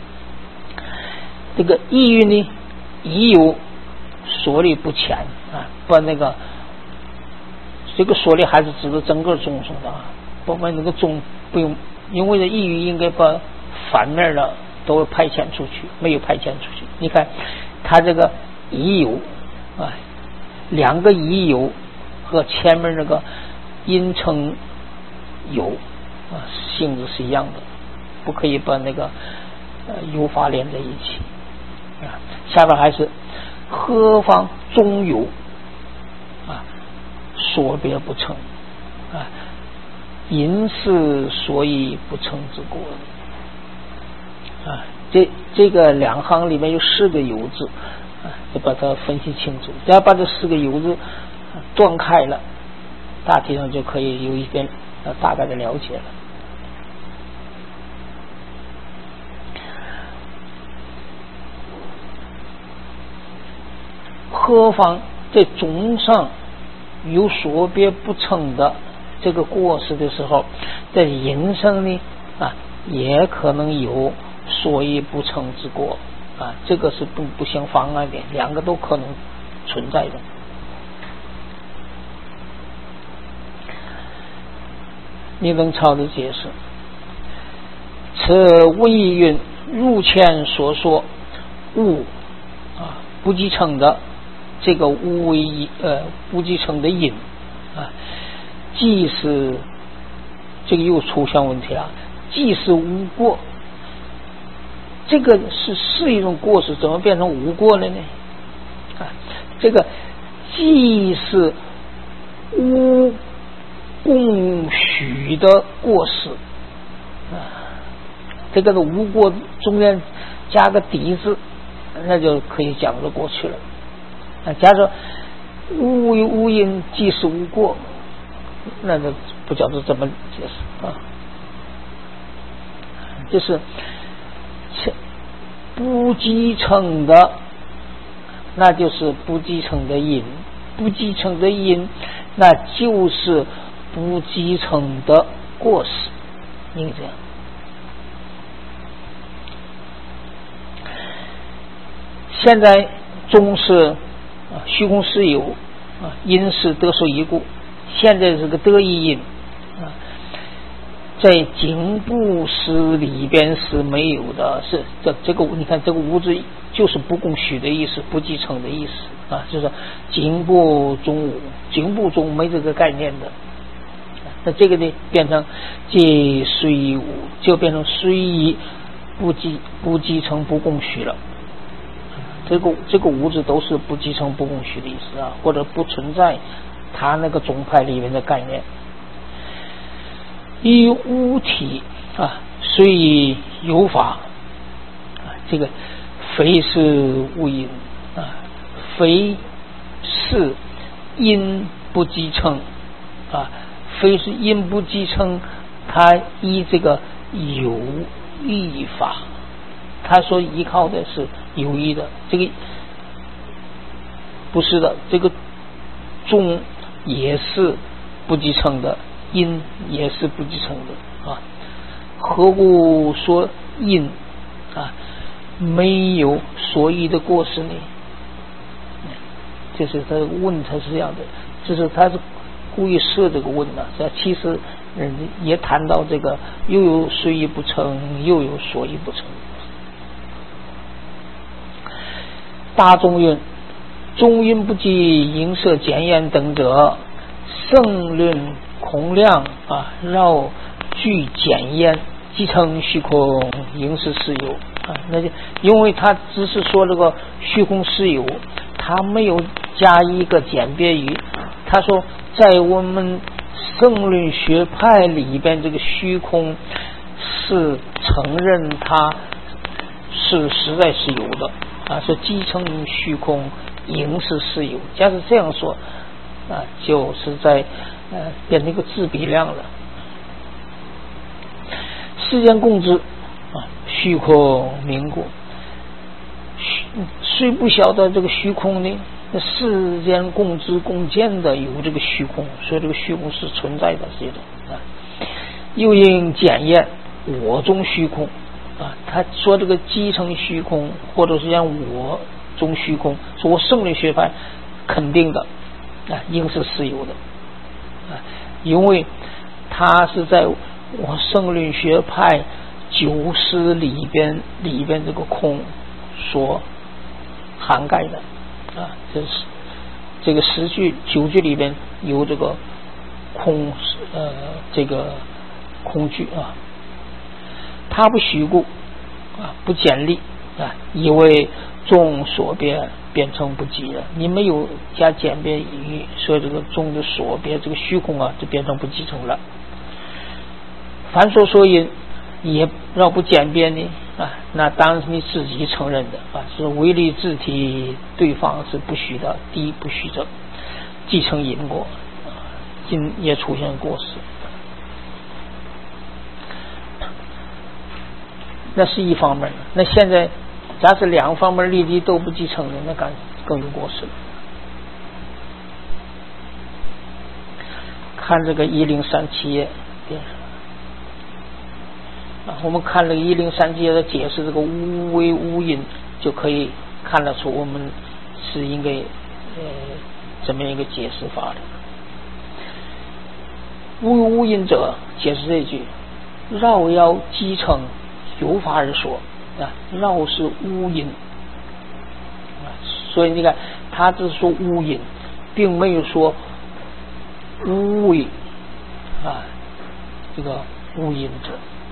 这个意欲呢已有所立不前把那个这个所立还是指的整个众生的不把那个众不用，因为这意欲应该把反面的都派遣出去，没有派遣出去。你看他这个已有两个已有和前面那个因称有性质是一样的，不可以把那个有法连在一起下边还是何方中有所别不成因是所以不成之过这个两行里面有4个有字就把它分析清楚，只要把这4个有字断开了，大体上就可以有一点大概的了解了。何方在中上有所别不成的这个过失的时候，在因上呢也可能有所以不成之过这个是不相妨碍的，两个都可能存在的。倪登超的解释：此文义云入前所说物不继承的这个无为不继承的因既是这个又抽象问题了，既是无过，这个是一种过失，怎么变成无过了呢这个既是无共许的过失这个的无过中间加个敌字，那就可以讲得过去了。假如无为无因即是无过，那就不叫做这么解释就是不继承的，那就是不继承的因，不继承的因，那就是不继承的过失，应该这样。现在中是虚空实有因是得受一故，现在这个得一因在经部诗里边是没有的，是这个你看这个无字就是不共许的意思，不继承的意思就是经部中没这个概念的。那这个呢变成即虽无，就变成虽一不继承不共许了。这个无字都是不继承不共许的意思或者不存在他那个宗派里面的概念。以无体虽有法这个非是无因非是因不继承非是因不继承，他依这个有义法，他所依靠的是有义的，这个不是的，这个宗也是不继承的，因也是不继承的何故说因没有所依的过失呢？这是他问他是这样的，就是他是故意设这个问其实也谈到这个又有随意不成，又有所依不成。大中运中运不及营舍检验等者，圣论空量绕具检验即称虚空应是实有那就因为他只是说这个虚空实有，他没有加一个简别语。他说在我们圣论学派里边，这个虚空是承认它是实在是有的说即称虚空应是实有。假使这样说就是在变成一个自比量了。世间共知虚空名故，虽不晓得这个虚空呢，世间共知共见的有这个虚空，所以这个虚空是存在的这种又因检验我中虚空他说这个即称虚空，或者是像我中虚空，说我圣论学派肯定的应是实有的因为他是在我圣论学派九识里边这个空所涵盖的这个十句九句里边有这个空这个空句他不虚故不简历以为众所别变成不及了，你没有加简别语，所以这个众的所别这个虚空就变成不继承了。凡所因也要不简便呢那当然是你自己承认的是唯利自体，对方是不虚的，第一不虚者继承因果因也出现过失，那是一方面。那现在假使两方面利益都不继承的，那更有过失了。看这个1037页我们看了1037页的解释，这个无为无因就可以看得出我们是应该怎么一个解释法的。无为无因者，解释这句绕要继承有法而说绕是无因所以你看他只是说无因，并没有说无为这个无因者。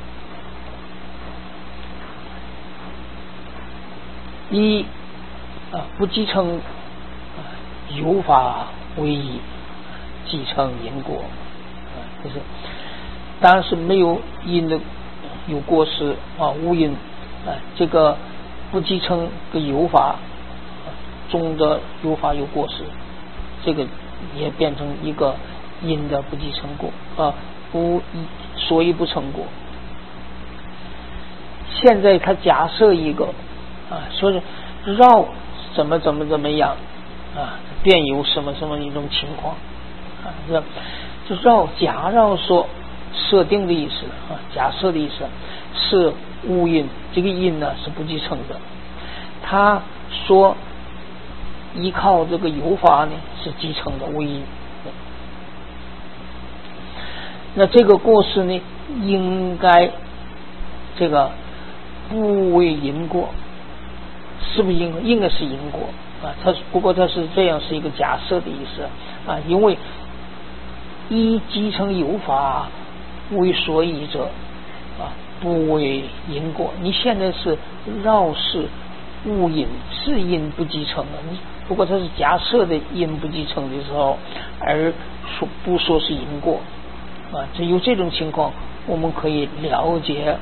一不继承有法为一， 继承因果就是，当然是没有因的有过失无因这个不继承个有法中的有法有过失，这个也变成一个因的不继承果所以不成果。现在他假设一个说是绕怎么样便有什么一种情况就假绕说设定的意思假设的意思是无因，这个因呢是不继承的。他说依靠这个有法呢是继承的无因，那这个过失呢应该这个不为因果，是不是应该是因果不过它是这样，是一个假设的意思因为依继承有法为所依者不为因果。你现在是绕是无因，是因不继承不过它是假设的因不继承的时候，而不说是因果只有这种情况，我们可以了解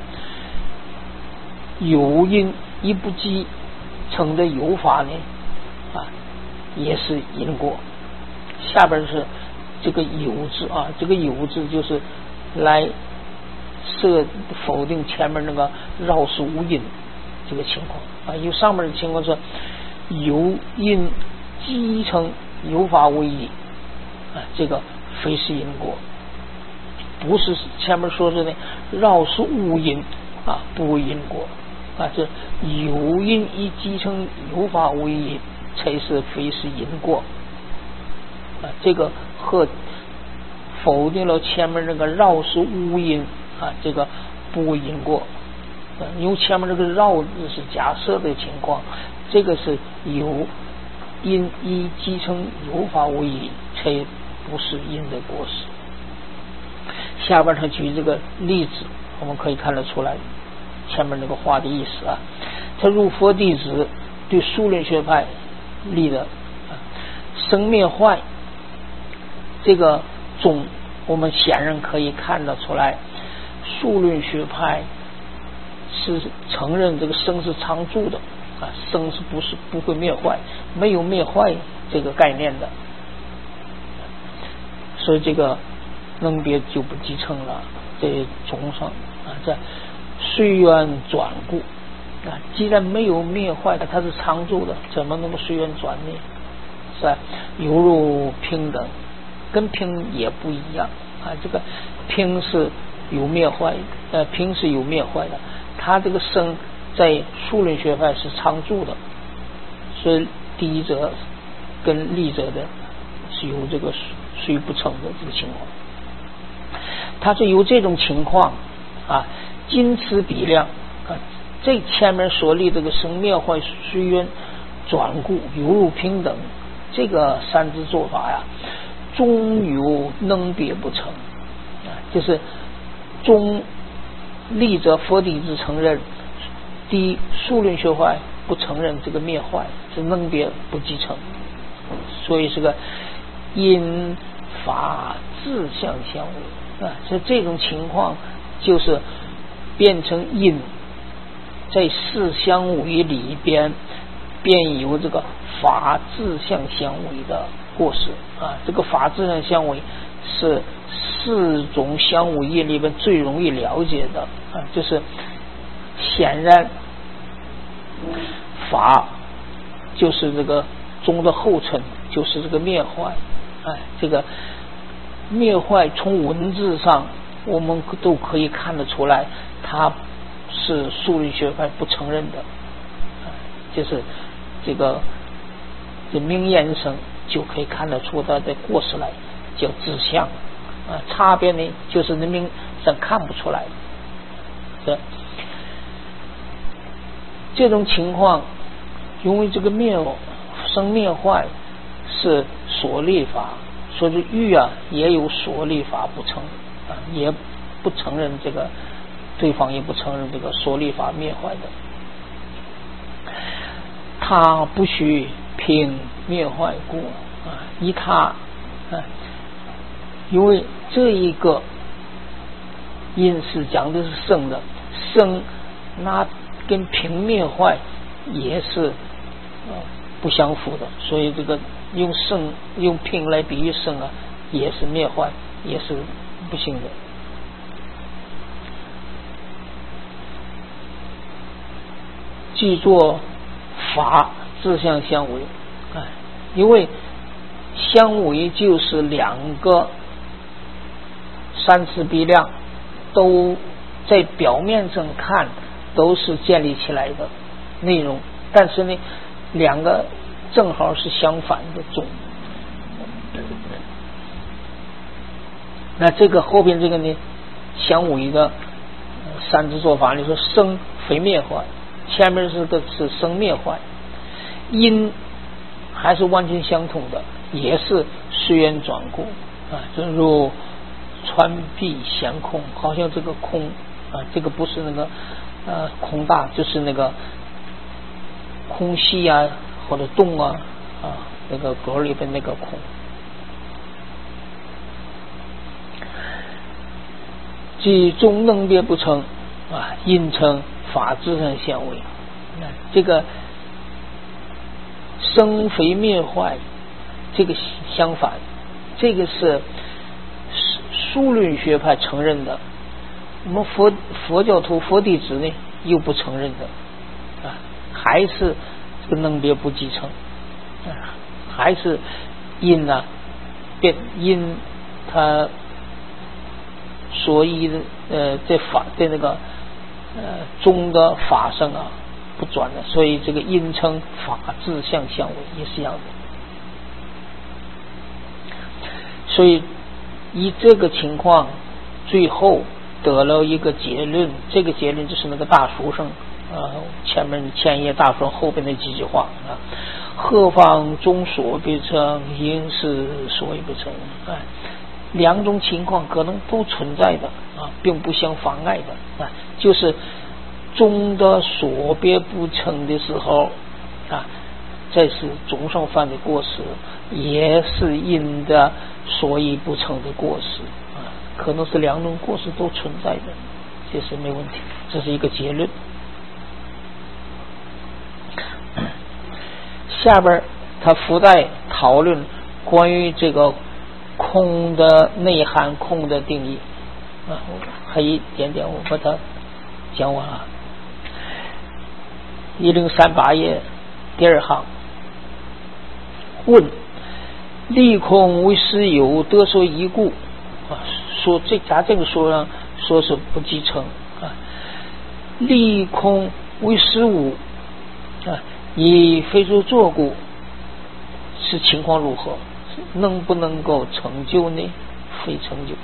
有因一不继承的有法呢也是因果。下边是这个有字这个有字就是来否定前面那个绕是无因这个情况有上面的情况是有因继承有法为因这个非是因果，不是前面说是呢绕是无因不为因果这有因一继承有法为因才是非是因果这个和否定了前面那个绕是无因这个不为因果因为前面这个绕是假设的情况，这个是有因一继承有法为因才不是因的过失。下边他举这个例子，我们可以看得出来前面那个话的意思他如佛弟子对数论学派立的生灭坏这个中，我们显然可以看得出来数论学派是承认这个生是常住的生是不会灭坏，没有灭坏这个概念的，所以这个能别就不继承了。这种上这虽缘转故既然没有灭坏它是常住的，怎么能够虽缘转呢？是吧？犹如平等，跟平也不一样这个平是有灭坏平是有灭坏的，它这个生在数论学派是常住的，所以第一者跟立者的是有这个虽不成的这个情况。它是有这种情况今此比量这前面所立这个生灭坏虽缘转故犹如平等，这个三支做法终有能别不成就是中立者佛弟子承认，第一数论学派不承认这个灭坏，是能别不继承，所以是个因法自相相违所以这种情况就是变成因在事相违里边便有这个法自相相违的过失这个法自相相违是四种相违业里边最容易了解的就是显然法就是这个中的后尘，就是这个灭坏这个灭坏从文字上我们都可以看得出来，它是数论学派不承认的就是这明眼生就可以看得出它的过失来，叫自相差别呢就是人明生看不出来这种情况，因为这个生灭坏是所立法，所以欲也有所立法不成也不承认这个，对方也不承认这个所立法灭坏的，他不许凭灭坏故以他因为这一个音是讲的是声的，声那跟平灭坏也是不相符的，所以这个用平来比喻声啊，也是灭坏，也是不行的。记作法自相相违，因为相违就是两个三次比量都在表面上看都是建立起来的内容，但是呢两个正好是相反的种。那这个后边这个呢相违的三次做法，你说生非灭坏，前面是生灭坏，因还是完全相同的，也是随缘转故正如穿壁显空，好像这个空这个不是那个空大，就是那个空隙啊或者洞那个格里的那个空。即中能别不成因成法自上相违。这个生非灭坏这个相反，这个是数论学派承认的，我们佛教徒佛弟子呢又不承认的还是这个能别不继承还是因因它所以在法在那个中的法上不转的，所以这个因称法自相相违也是一样的。所以以这个情况最后得了一个结论，这个结论就是那个大书生前页大书后边那几句话何方中所必成，因是所以不成两种情况可能都存在的并不相妨碍的就是中的所别不成的时候这是中上犯的过失，也是因的所以不成的过失可能是两种过失都存在的，这是没问题，这是一个结论。下边他附带讨论关于这个空的内涵，空的定义还一点点我把它讲完1038页第二行，问利空为实有，得所依故说这个说是不继承利空为实无以非所作故，是情况如何？能不能够成就呢？非成就。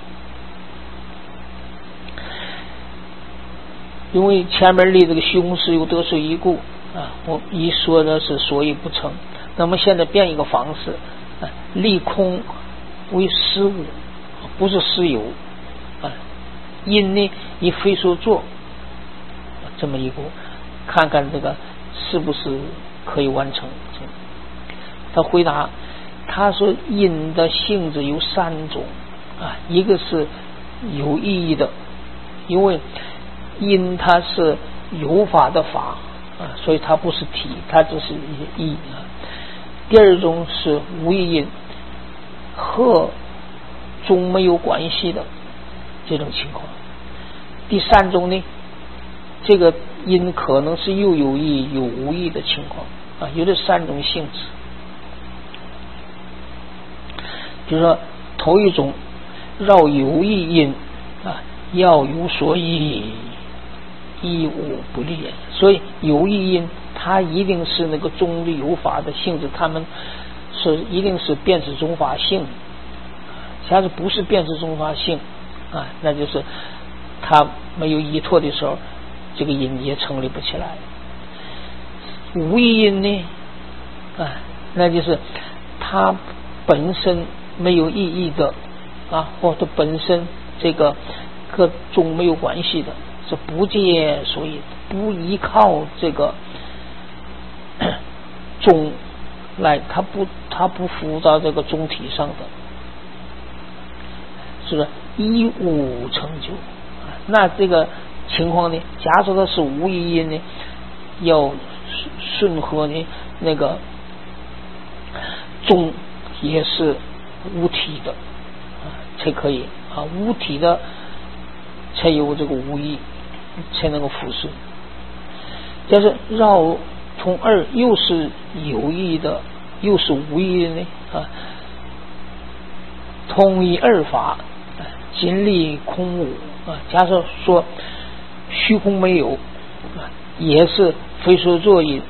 因为前面立这个虚空实有，得所依故我一说的是所以不成，那么现在变一个方式利空为实无，不是实有因呢以非所作，这么一步看看这个是不是可以完成。他回答，他说因的性质有三种一个是有意义的，因为因它是有法的法所以它不是体，它只是意第二种是无意因，和中没有关系的这种情况。第三种呢，这个因可能是又有意有无意的情况有这三种性质。比如说头一种绕有意因要有所依，亦无不利，所以有意因它一定是那个中立有法的性质，他们是一定是辨识中法性，假如不是辨识中法性那就是它没有依托的时候，这个因也成立不起来。无意因呢那就是它本身没有意义的或者本身这个和中没有关系的，是不借所以不依靠这个中来，它不附到这个中体上的。 是一无成就。那这个情况呢，假设它是无一因呢，要顺和呢那个中也是无体的才可以无体的才有这个无意，才能够复顺。但是绕从二又是有意的又是无意的呢同一二法尽力空无假设说虚空没有也是非说作因，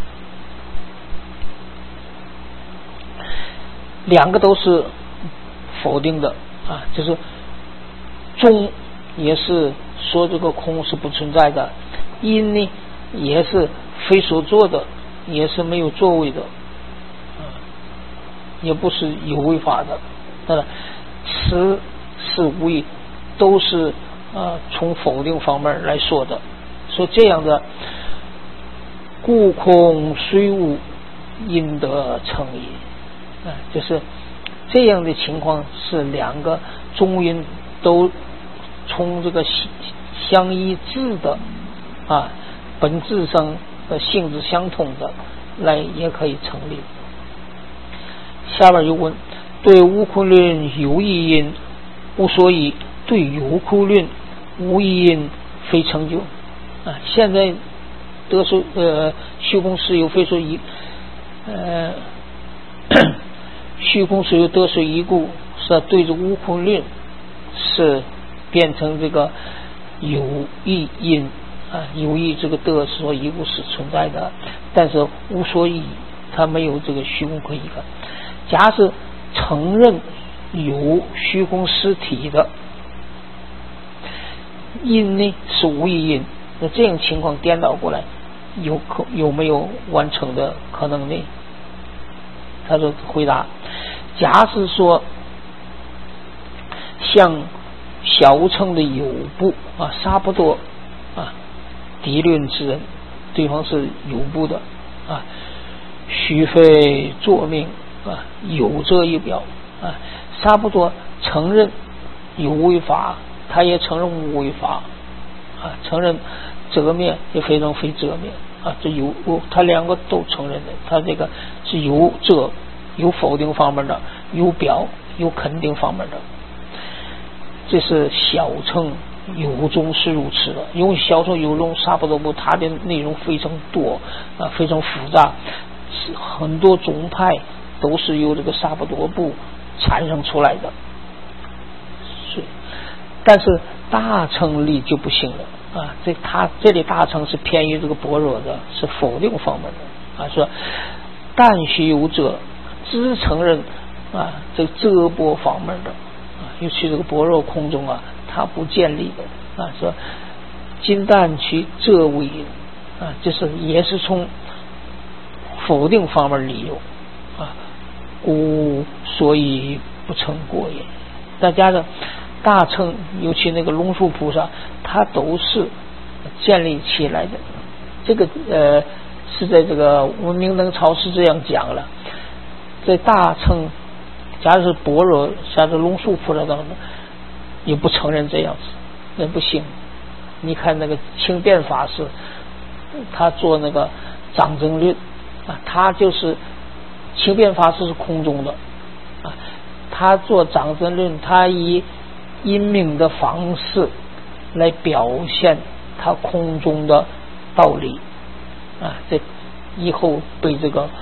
两个都是否定的就是中也是说这个空是不存在的，因呢也是非所作的，也是没有作为的也不是有为法的。此是无意都是从否定方面来说的，说这样的故空虽无因得成也就是这样的情况是两个中因都从这个相一致的本质上的性质相同的来也可以成立。下边又问对无空论有一因无所以，对有空论无一因非成就现在得说虚空实有非说一虚空实有得说一故是对着无空论是变成这个有一因有意这个得说一故是存在的，但是无所以它没有这个虚空可以看。假使承认有虚空实体的因呢是无一因，那这种情况颠倒过来有没有完成的可能呢？他就回答：假使说像小乘的有部沙不多敌论之人，对方是有部的须非作命有这一表差不多承认有为法，他也承认无为法承认则灭也非常非则灭这有他两个都承认的，他这个是有这有否定方面的，有表有肯定方面的。这是小乘有宗是如此的，因为小乘有宗沙不多部它的内容非常多非常复杂，很多宗派都是由这个沙不多部产生出来的。但是大乘力就不行了这里大乘是偏于这个般若的，是否定方面的说但须有者只承认这个遮波方面的尤其这个般若空中它不建立的说今但取遮为因就是也是从否定方面理由故所以不成过也。大家的大乘尤其那个龙树菩萨他都是建立起来的，这个是在这个文明灯超是这样讲了，在大乘假如是般若像是龙树菩萨当中也不承认这样子，那不行。你看那个清辩法师他做那个掌争论他就是清辩法师是空中的他做掌争论，他以因明的方式来表现他空中的道理这以后被这个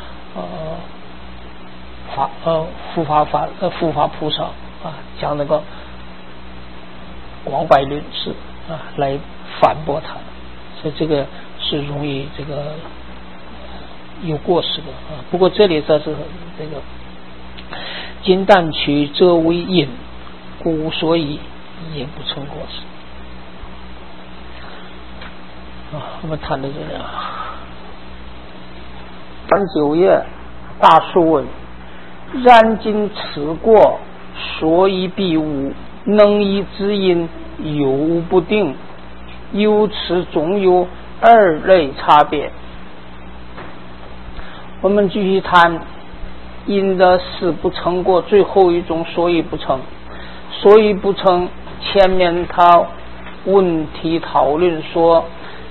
护法菩萨讲那个广百论师来反驳他，所以这个是容易这个有过失的不过这里这是这个今但取遮为因，故所以也不成过失我们谈到这里9页大数问：然今此过所以必无，能以知因有无不定，由此总有二类差别。我们继续谈因的事不成过最后一种所以不成。 所以不成，前面他问题讨论说，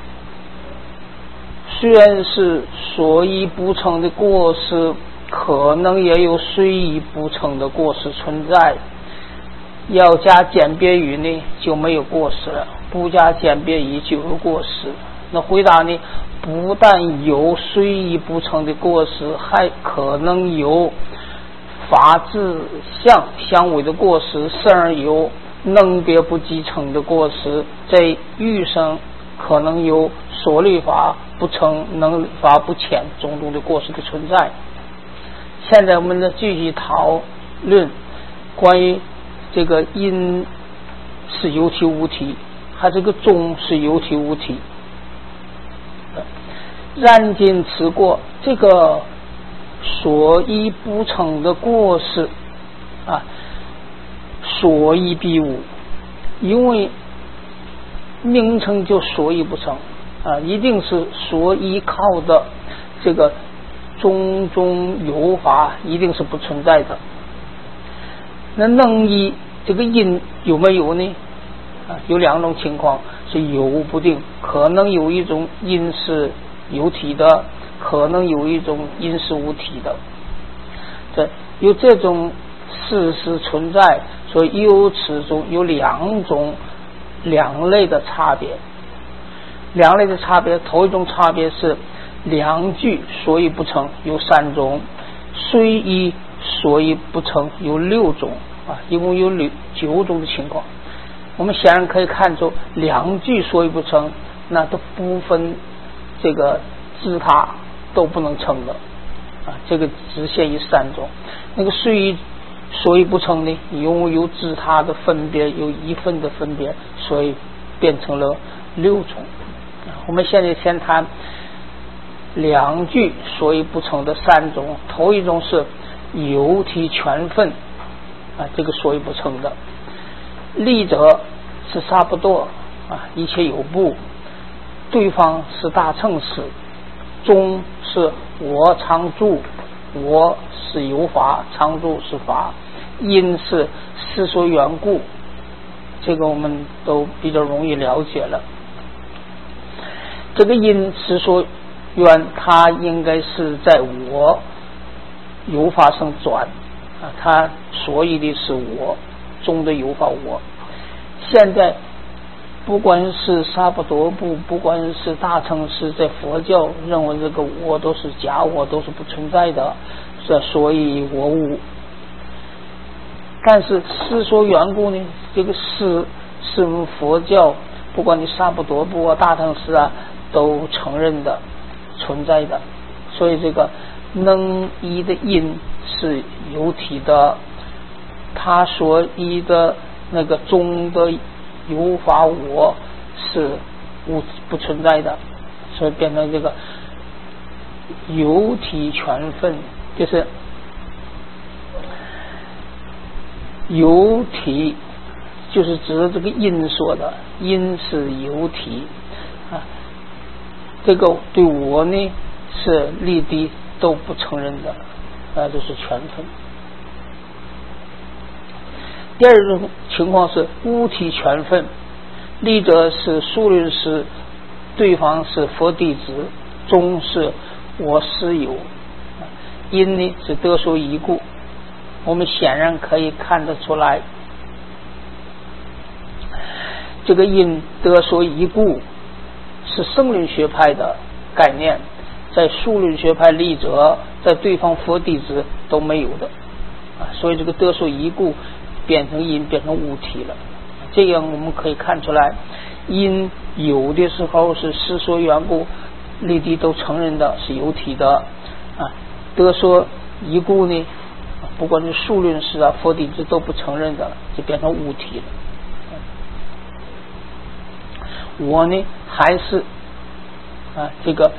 虽然是所以不成的过失，可能也有虽以不成的过失存在。要加简别语呢就没有过失了，不加简别语就有过失。那回答呢，不但有虽以不成的过失，还可能有法自相违的过失，甚而有能别不继承的过失。在欲上可能有所律法不成，能法不浅种种的过失的存在。现在我们呢继续讨论关于这个因是有体无体，还这个中是有体无体。然今此过，这个所依不成的过失啊，所依必无，因为名称就所依不成啊，一定是所依靠的这个种种有法一定是不存在的。那能依这个因有没有呢？有两种情况是有不定，可能有一种因是有体的，可能有一种因是无体的。有这种事实存在，所以有此中有两类的差别。两类的差别，头一种差别是两句所以不成有3种，虽依所以不成有6种啊，一共有9种的情况。我们显然可以看出，两句所以不成，那都不分这个自他都不能成的啊，这个只限于3种。那个虽依所以不成呢，因为有自他的分别，有一分的分别，所以变成了6种。我们现在先谈两句所以不成的3种。头一种是有体全分啊，这个所以不成的。立者是差不多啊，一切有部，对方是大乘使，中是我常住，我是有法，常住是法，因是世所缘故，这个我们都比较容易了解了。这个因世所缘，它应该是在我有法上转啊，它所以的是我中的有法我。现在不管是沙不多部，不管是大乘师，在佛教认为这个我都是假我，都是不存在的，所以我无。但是世所缘故呢，这个是佛教不管你沙不多部啊、大乘师啊都承认的存在的，所以这个能依的因是有体的，他所依的那个中的有法我是不存在的，所以变成这个有体全分，就是有体就是指这个因说的，因是有体啊，这个对我呢是立地都不承认的啊，这是全分。第二种情况是无体全分，立者是数论师，对方是佛弟子，中是我师友，因呢是得所依故。我们显然可以看得出来，这个因得所依故是圣论学派的概念，在数论学派立者，在对方佛弟子都没有的啊，所以这个得所依故变成因，变成物体了。这样我们可以看出来，因有的时候是世所缘故，立地都承认的是有体的啊，得所依故呢，不管是数论师啊、佛弟子都不承认的，就变成物体了。我呢还是啊这个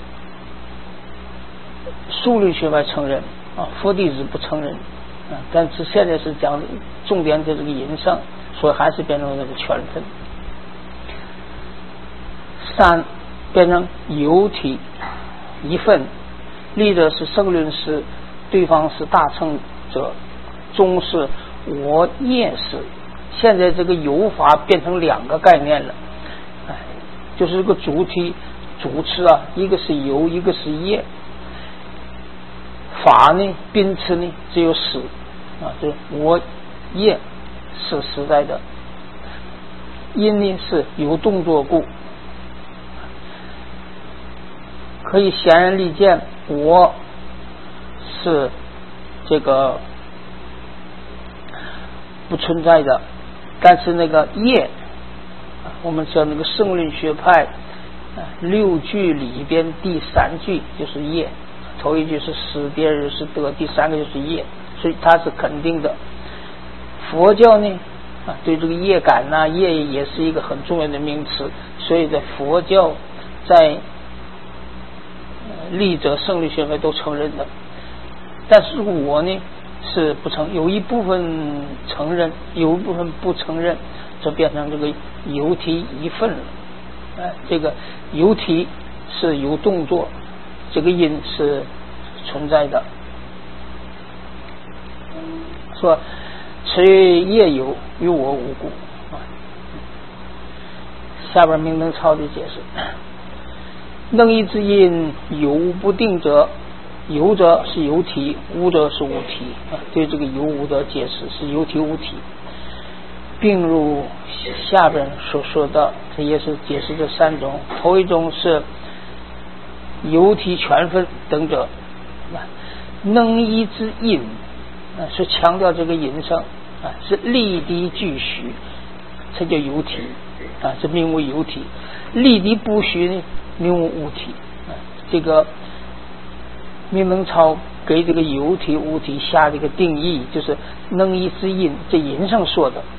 数论学派承认啊，佛弟子不承认啊，但是现在是讲重点在这个因上，所以还是变成这个全分。3变成有体一分，立者是圣论师，对方是大乘者，中是我业是。现在这个有法变成两个概念了，就是这个主体主词啊，一个是有，一个是业。法呢，宾词呢只有使就是我业是实在的，因呢是有动作故，可以显而易见，我是这个不存在的。但是那个业，我们知道那个圣论学派6句里边第3句就是业，头一句是实，第二句是得，第三个就是业，所以它是肯定的。佛教呢对这个业感业也是一个很重要的名词，所以在佛教在立者圣律学派都承认的。但是我呢是不承，有一部分承认，有一部分不承认，就变成这个有体一份了。这个有体是有动作，这个因是存在的。说此业有，与我无故。下边明灯超的解释：能依之因有不定者，有者是有体，无者是无体。对这个有无的解释是有体无体，并如下边所说的，这也是解释这3种。头一种是有体全分等者，能依之因是强调这个因上是立敌俱虚，这叫有体这名为有体。立敌不虚呢，名为无体。这个明能超给这个有体无体下这个定义，就是能依之因，这因上说的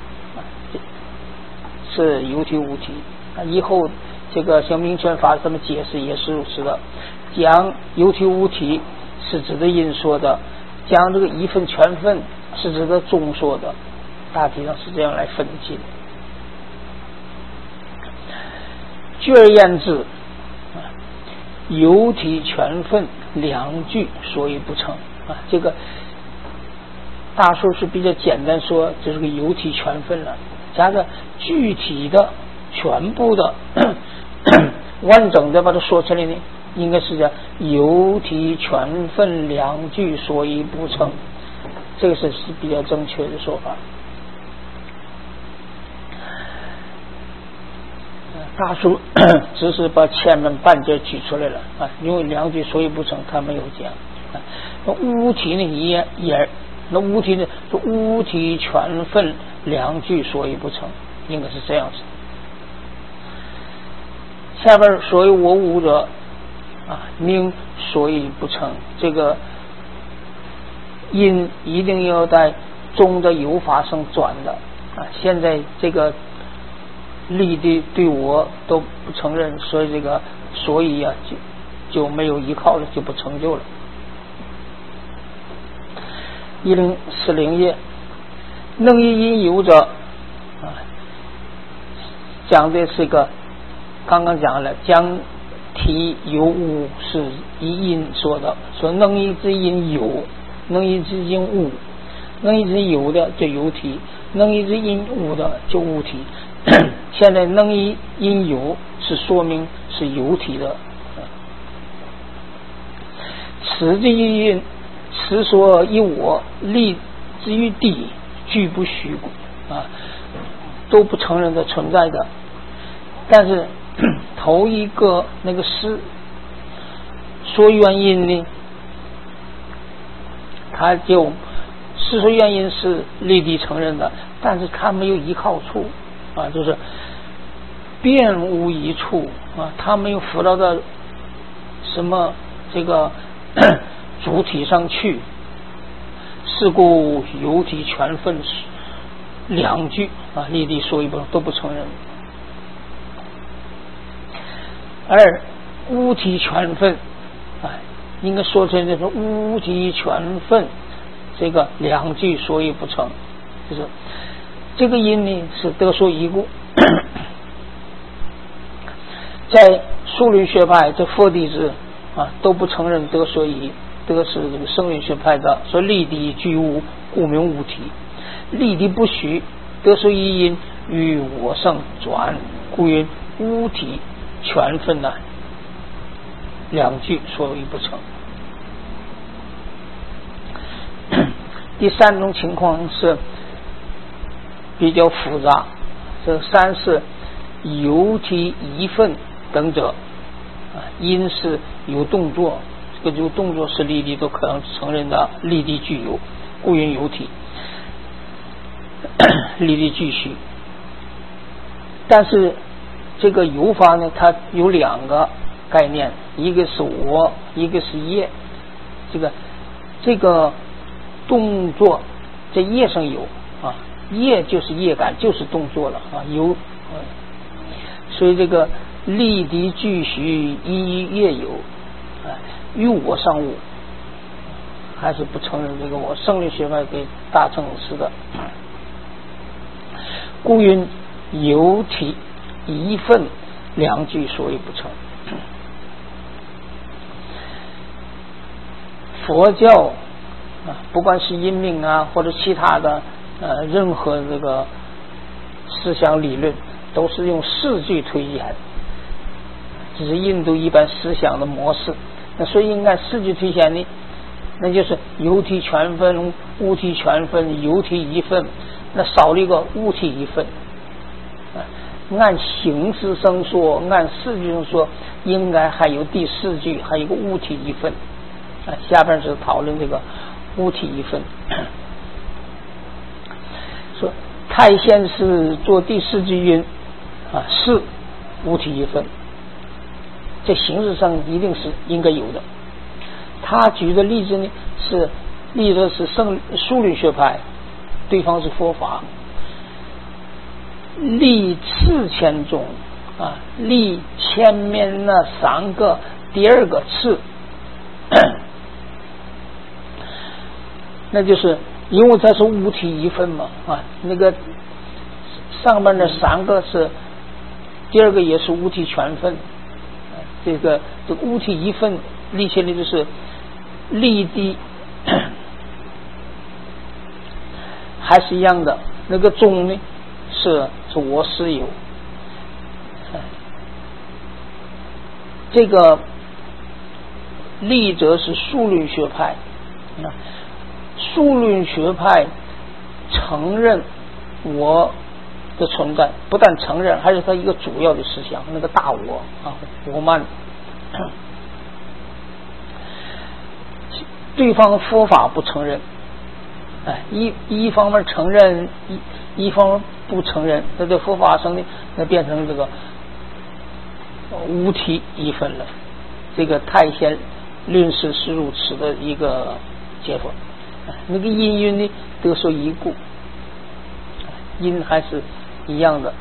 是有体无体。以后这个像明权法这么解释也是如此的，讲有体无体是指的因说的，讲这个一分全分是指的中说的，大体上是这样来分析的。据而言之，有体全分2句所以不成这个大数是比较简单说，这是个有体全分了，加个具体的全部的完整的把它说出来呢，应该是叫有体全分2句所以不成，这个是比较正确的说法。大叔只是把前面半截举出来了因为2句所以不成他没有讲那无体呢也那无体呢就无体全分2句所以不成，应该是这样子。下边所以我无者名所以不成，这个因一定要在中的有法上转的现在这个立的对我都不承认，所以这个所以就没有依靠了，就不成就了。1040页，能依因有者讲的是个刚刚讲了，讲体有无是依因说的，说能依之因有，能依之因无，能依之有的就有体，能依之因无的就无体。现在能依因有是说明是有体的，此之一因，此所以我立之于地，俱不虚都不承认的存在的。但是头一个那个是说原因呢，他就是说原因是立地承认的，但是他没有依靠处就是便无一处他没有辅导到什么这个主体上去，是故有体全分2句立地说一本都不承认。而无体全分应该说成就是无体全分这个2句所以不成，就是这个因呢是得说一故在数论学派这佛弟子都不承认得说一，得是这个声论学派的说立地具无故名无体， 立地不虚，得受一因，与我胜转，故云物体全分呢，两句所谓不成。第三种情况是比较复杂，这三是有体一分等者，因是有动作，这个就动作是立地都可能承认的立地具有，故云有体，立地具虚。但是这个有法呢，它有两个概念，一个是我，一个是业。这个动作在业上有啊，业就是业感，就是动作了啊，有，所以这个立地具虚依业有，与我上物，还是不承认这个我。胜利学派给大乘是的，故云有体一分两句所谓不成。佛教不管是因命啊，或者其他的任何这个思想理论，都是用四句推演，这是印度一般思想的模式。那所以应该四句推演呢，那就是有体全分、物体全分、有体一分，那少了一个物体一分。按形式上说，按四句上说，应该还有第四句，还有一个物体一分。下边是讨论这个物体一分。说太先是做第四句云是物体一分，这形式上一定是应该有的。他举的例子呢，是例子是数论学派，对方是佛法。立次前中立前面那三个第二个次，那就是因为它是物体一分嘛那个上面的三个是第二个也是物体全分，这个物体一分立起来就是立地还是一样的，那个中呢是我师有。这个立则是数论学派，数论学派承认我的存在，不但承认，还是他一个主要的思想，那个大我我慢。对方佛法不承认，一方面承认，一方面不承认，那这佛法上呢，那变成这个无体一分了。这个太先论师是如此的一个结果。那个因云呢，得受一故，因还是一样的。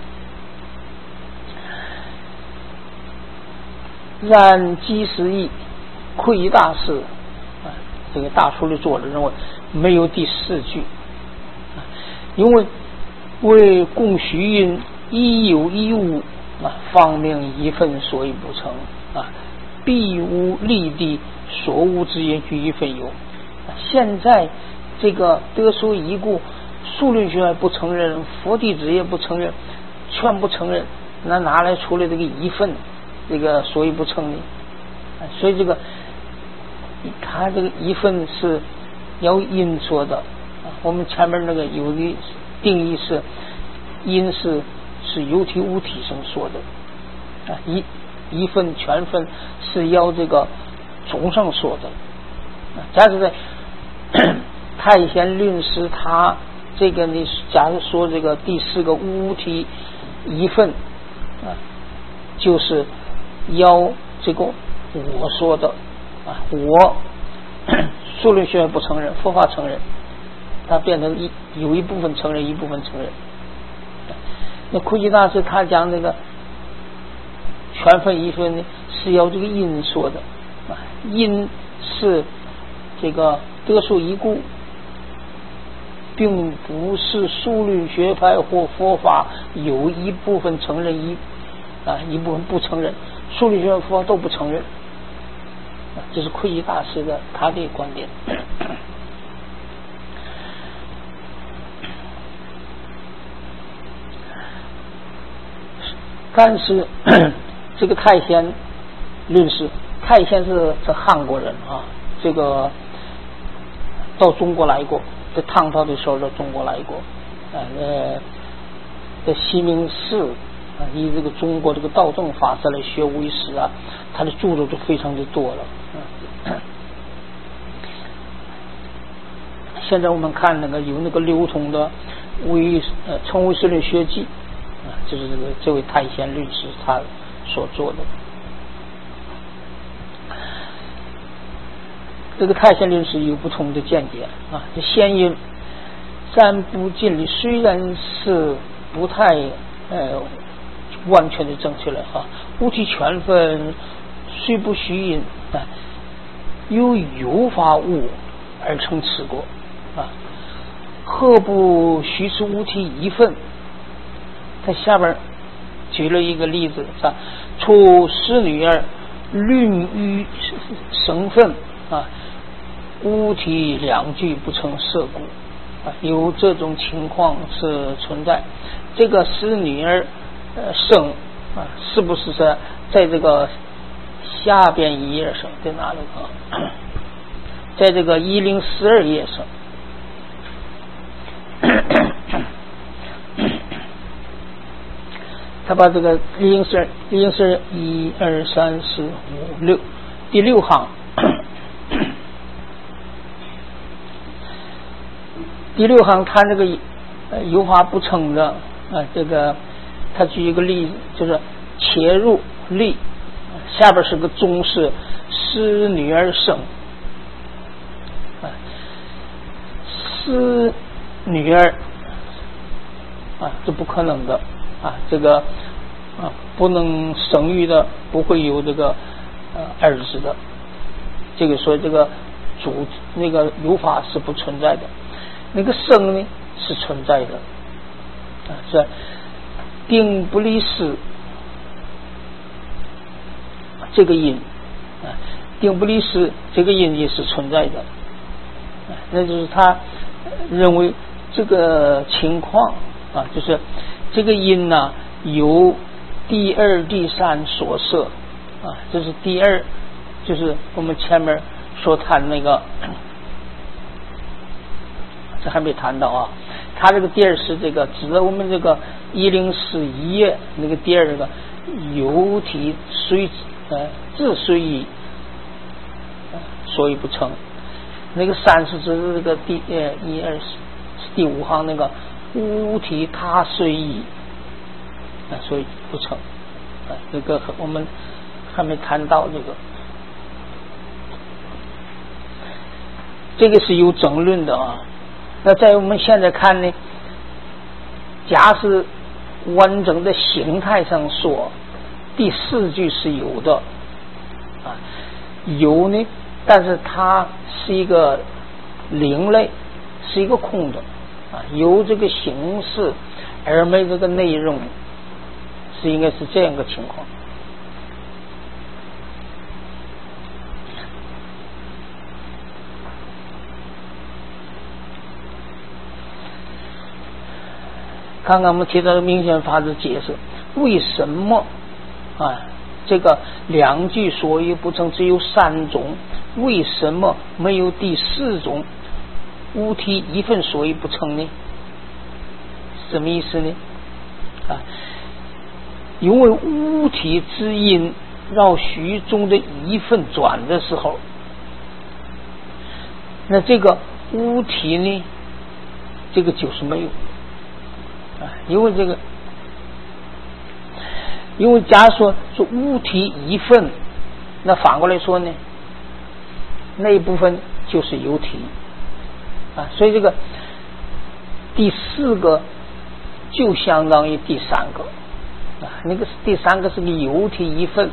然即时义窥大师这个大书的作者认为没有第四句，因为为供虚因一有一无方命一分，所以不成必无立地所无之言具一分有。现在这个得受一故，数论学不承认，佛弟子也不承认，全不承认，那拿来出来这个一分，这个所以不成立。所以这个他这个一分是要因说的。我们前面那个有的定义是因是有体无体上说的一分全分是要这个总上说的。假如在太先论师他这个呢，假如说这个第四个无体一分就是要这个我说的我数论学不承认，佛法承认，它变成有一部分承认，一部分承认。那窥基大师他讲这个全分一分呢，是要这个因说的因是这个得受一故，并不是数论学派或佛法有一部分承认一部分不承认，数论学派佛法都不承认。这是窥基大师的他的观点。 但是这个太贤论师，太贤是韩国人啊，这个到中国来过，在唐朝的时候到中国来过，在西明寺啊，以这个中国这个道正法师来学唯识啊，他的著作就非常的多了。现在我们看那个有那个流通的成唯识论学记啊，就是这位太贤律师他所做的。这个太贤律师有不同的见解啊。这先因三不尽理虽然是不太完全的正确了啊，无体全分虽不虚因啊，由有法物而成此过啊，何不虚是无体一分？他下边举了一个例子啊，出使女儿论于生分啊，无体两句不成色故啊，有这种情况是存在。这个使女儿生啊，是不是在这个下边一页上在哪里啊？在这个1042页上。他把这个102 1、2、3、4、5、6第6行第6行他那个有法不成的这个他举一个例子，就是切入例下边是个中式使女儿生使女儿啊，这不可能的啊，这个不能生育的，不会有这个儿子的，这个所以这个那个有法是不存在的，那个生呢是存在的啊，是定不离事这个因啊，定不离事这个因也是存在的啊，那就是他认为这个情况啊，就是这个因呢由第二第三所摄啊，这是第二，就是我们前面所谈那个，这还没谈到啊。他这个第二是这个指的我们这个1041页那个第二这个有体随自随意所以不成。那个3是指的这个1、2是第5行那个无体他随意所以不成这个我们还没谈到这个是有争论的啊。那在我们现在看呢，假使完整的形态上说，第4句是有的啊，有呢，但是它是一个另类，是一个空的啊，有这个形式而没这个内容，是应该是这样一个情况。刚刚我们提到的明显法则解释，为什么这个2句所以不成只有3种，为什么没有第4种无体一分所以不成呢？什么意思呢？因为无体之因绕虚中的一分转的时候，那这个无体呢，这个就是没有因为假如说是无体一分，那反过来说呢，那一部分就是有体所以这个第4个就相当于第3个那个第3个是个有体一分，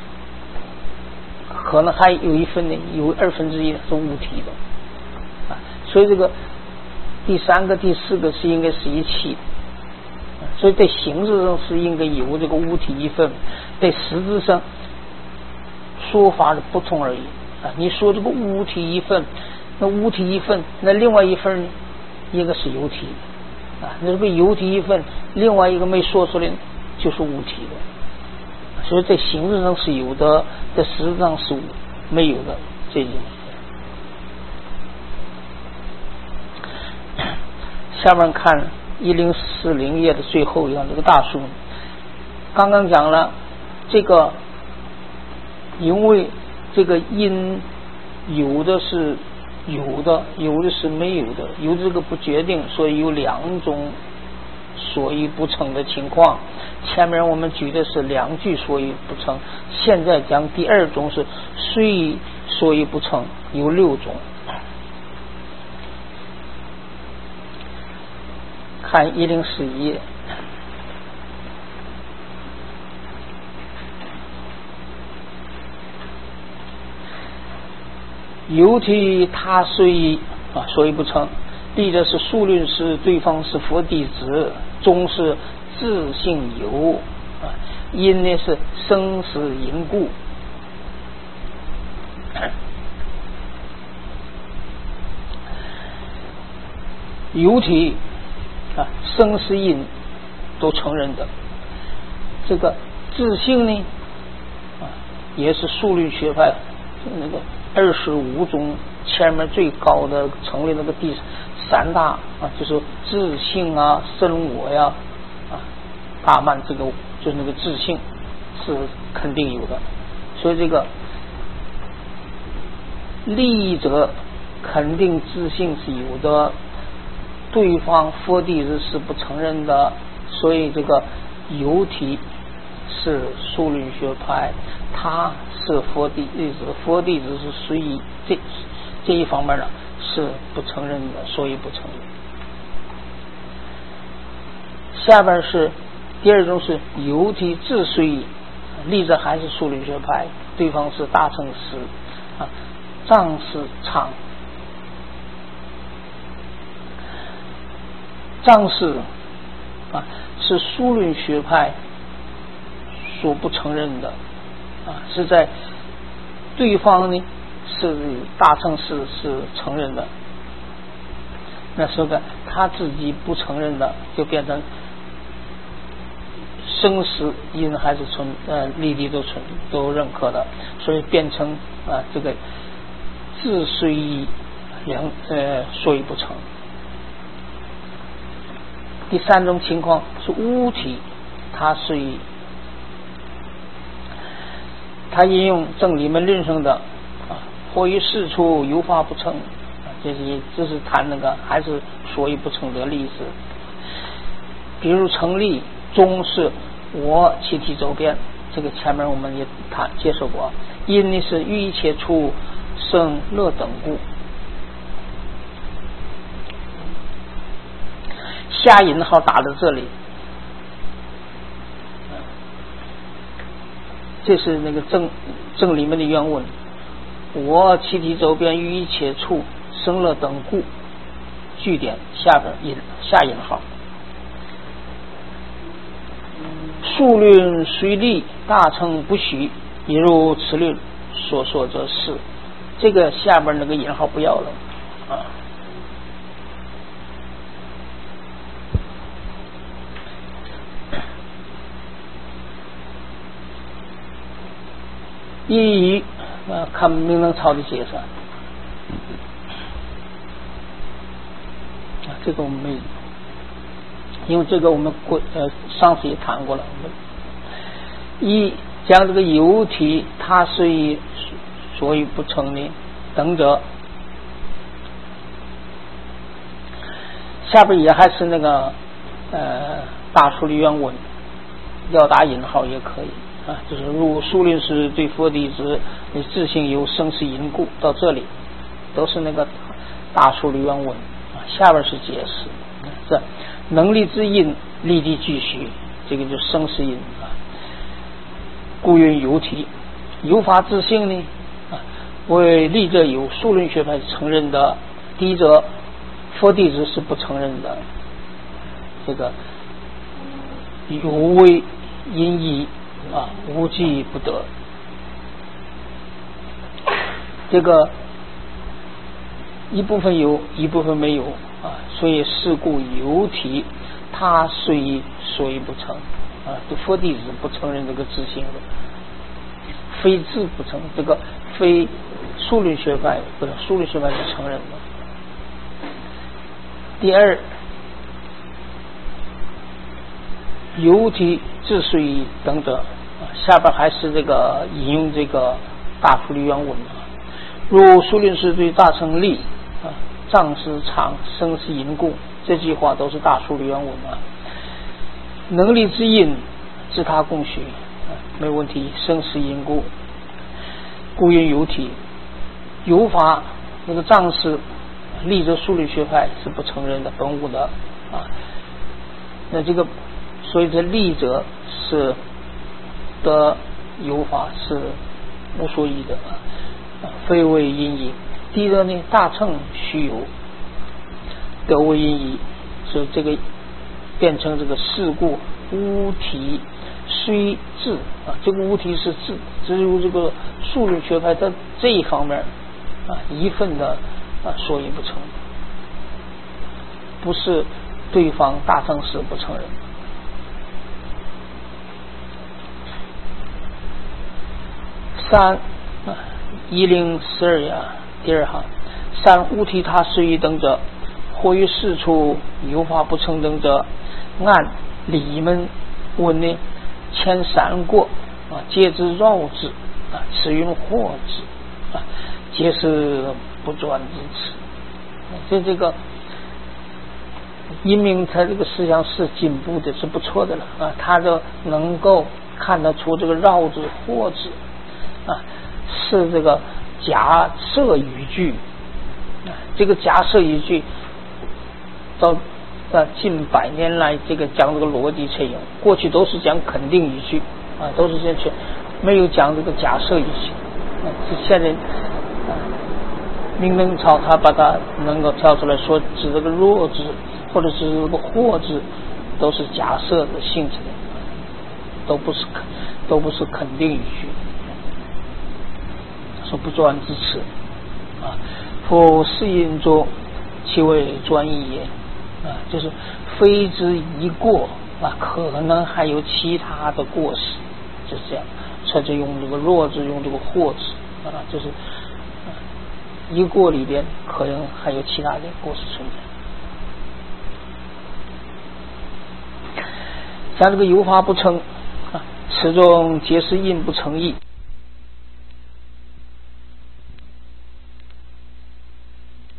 可能还有一分呢，有1/2是无体的所以这个第3个第4个是应该是一起的。所以在形式上是应该有这个无体一分，在实质上说法的不同而已你说这个无体一分，那无体一分，那另外一份呢，应该是有体那这个有体一分，另外一个没说出来就是无体的。 所以在形式上是有的，在实质上是没有的。这件下面看1040页的最后一行，这个大数刚刚讲了这个，因为这个因有的是有的，有的是没有的，有这个不决定，所以有两种所以不成的情况。前面我们举的是两句所以不成，现在讲第二种是虽所以不成，有6种。看1041页，尤其他虽所以不成，立的是数论是对方是佛弟子，中是自性有因呢是生死因故。尤其生死因都承认的，这个自性呢也是数论学派那个25种前面最高的成为那个第3大就是自性身我呀大慢，这个就是那个自性是肯定有的。所以这个立者肯定自性是有的，对方佛弟子是不承认的，所以这个有体是数论学派，他是佛弟子，佛弟子是属于这一方面的是不承认的，所以不承认。下边是第二种是有体自虽立着还是数论学派，对方是大乘师藏师唱。藏师是数论学派所不承认的是在对方呢是大乘师是承认的，那时候他自己不承认的，就变成生死因还是立地都认可的，所以变成这个自虽所以不成。第3种情况是无体他虽，他引用正理门论上的或于事处有法不成，这是谈那个还是所以不成的例子。比如成立中是我其体周边，这个前面我们也接受过，因呢是于一切处生乐等故。下引号打在这里，这是那个正里面的原文，我其体周边于一切处生乐等故，句点下边下引号。数论虽立，大乘不许，一如此论所说则是。这个下边那个引号不要了一看明能抄的解释这个我们没，因为这个我们上次也谈过了。将这个有体他虽所以不成立等者，下边也还是那个大数的原文，要打引号也可以就是如数论是对佛弟子自性有生死因故，到这里都是那个大数的原文下边是解释这能力之因立地俱虚，这个就是生死因故云有体。有法自性呢为立者有数论学派承认的，第一者佛弟子是不承认的，这个有为因义无迹不得，这个一部分有一部分没有所以是故有体他虽所以不成就佛弟子不承认这个自性的，非智不承，这个非数论学派不是数论学派是承认的。第二，尤体自随等者，下边还是这个引用这个大疏律原文如数论师对大乘立藏师常生死因故，这句话都是大疏律原文能力之因自他共许没问题，生死因故故因有体有法，那个藏师立着数律学派是不承认的本无的那这个所以这立者是的有法是无所依的非为因依。第一个呢，大乘虚有得为因依，所以这个变成这个事故无体虽智这个无体是智，只有这个数论学派在这一方面一份的所以不成，不是对方大乘师不承认。三1012第二行，三无体他随意等者，或于事处有法不成等者，按理门问呢，前三过皆之绕之此云惑之皆是不转之词。所以这个因明他这个思想是进步的，是不错的了他就能够看得出这个绕之惑之是这个假设语句这个假设语句到近100年来这个讲这个逻辑采用，过去都是讲肯定语句都是这样，没有讲这个假设语句现在明能朝他把它能够挑出来说指这个弱字或者是这个惑字都是假设的性质的，都不是肯定语句，说不专之词夫是因作其为专一也就是非之一过可能还有其他的过失，就是这样，甚至用这个弱字用这个惑字就是一过里边可能还有其他的过失存在。像这个有法不成此中皆是因不成义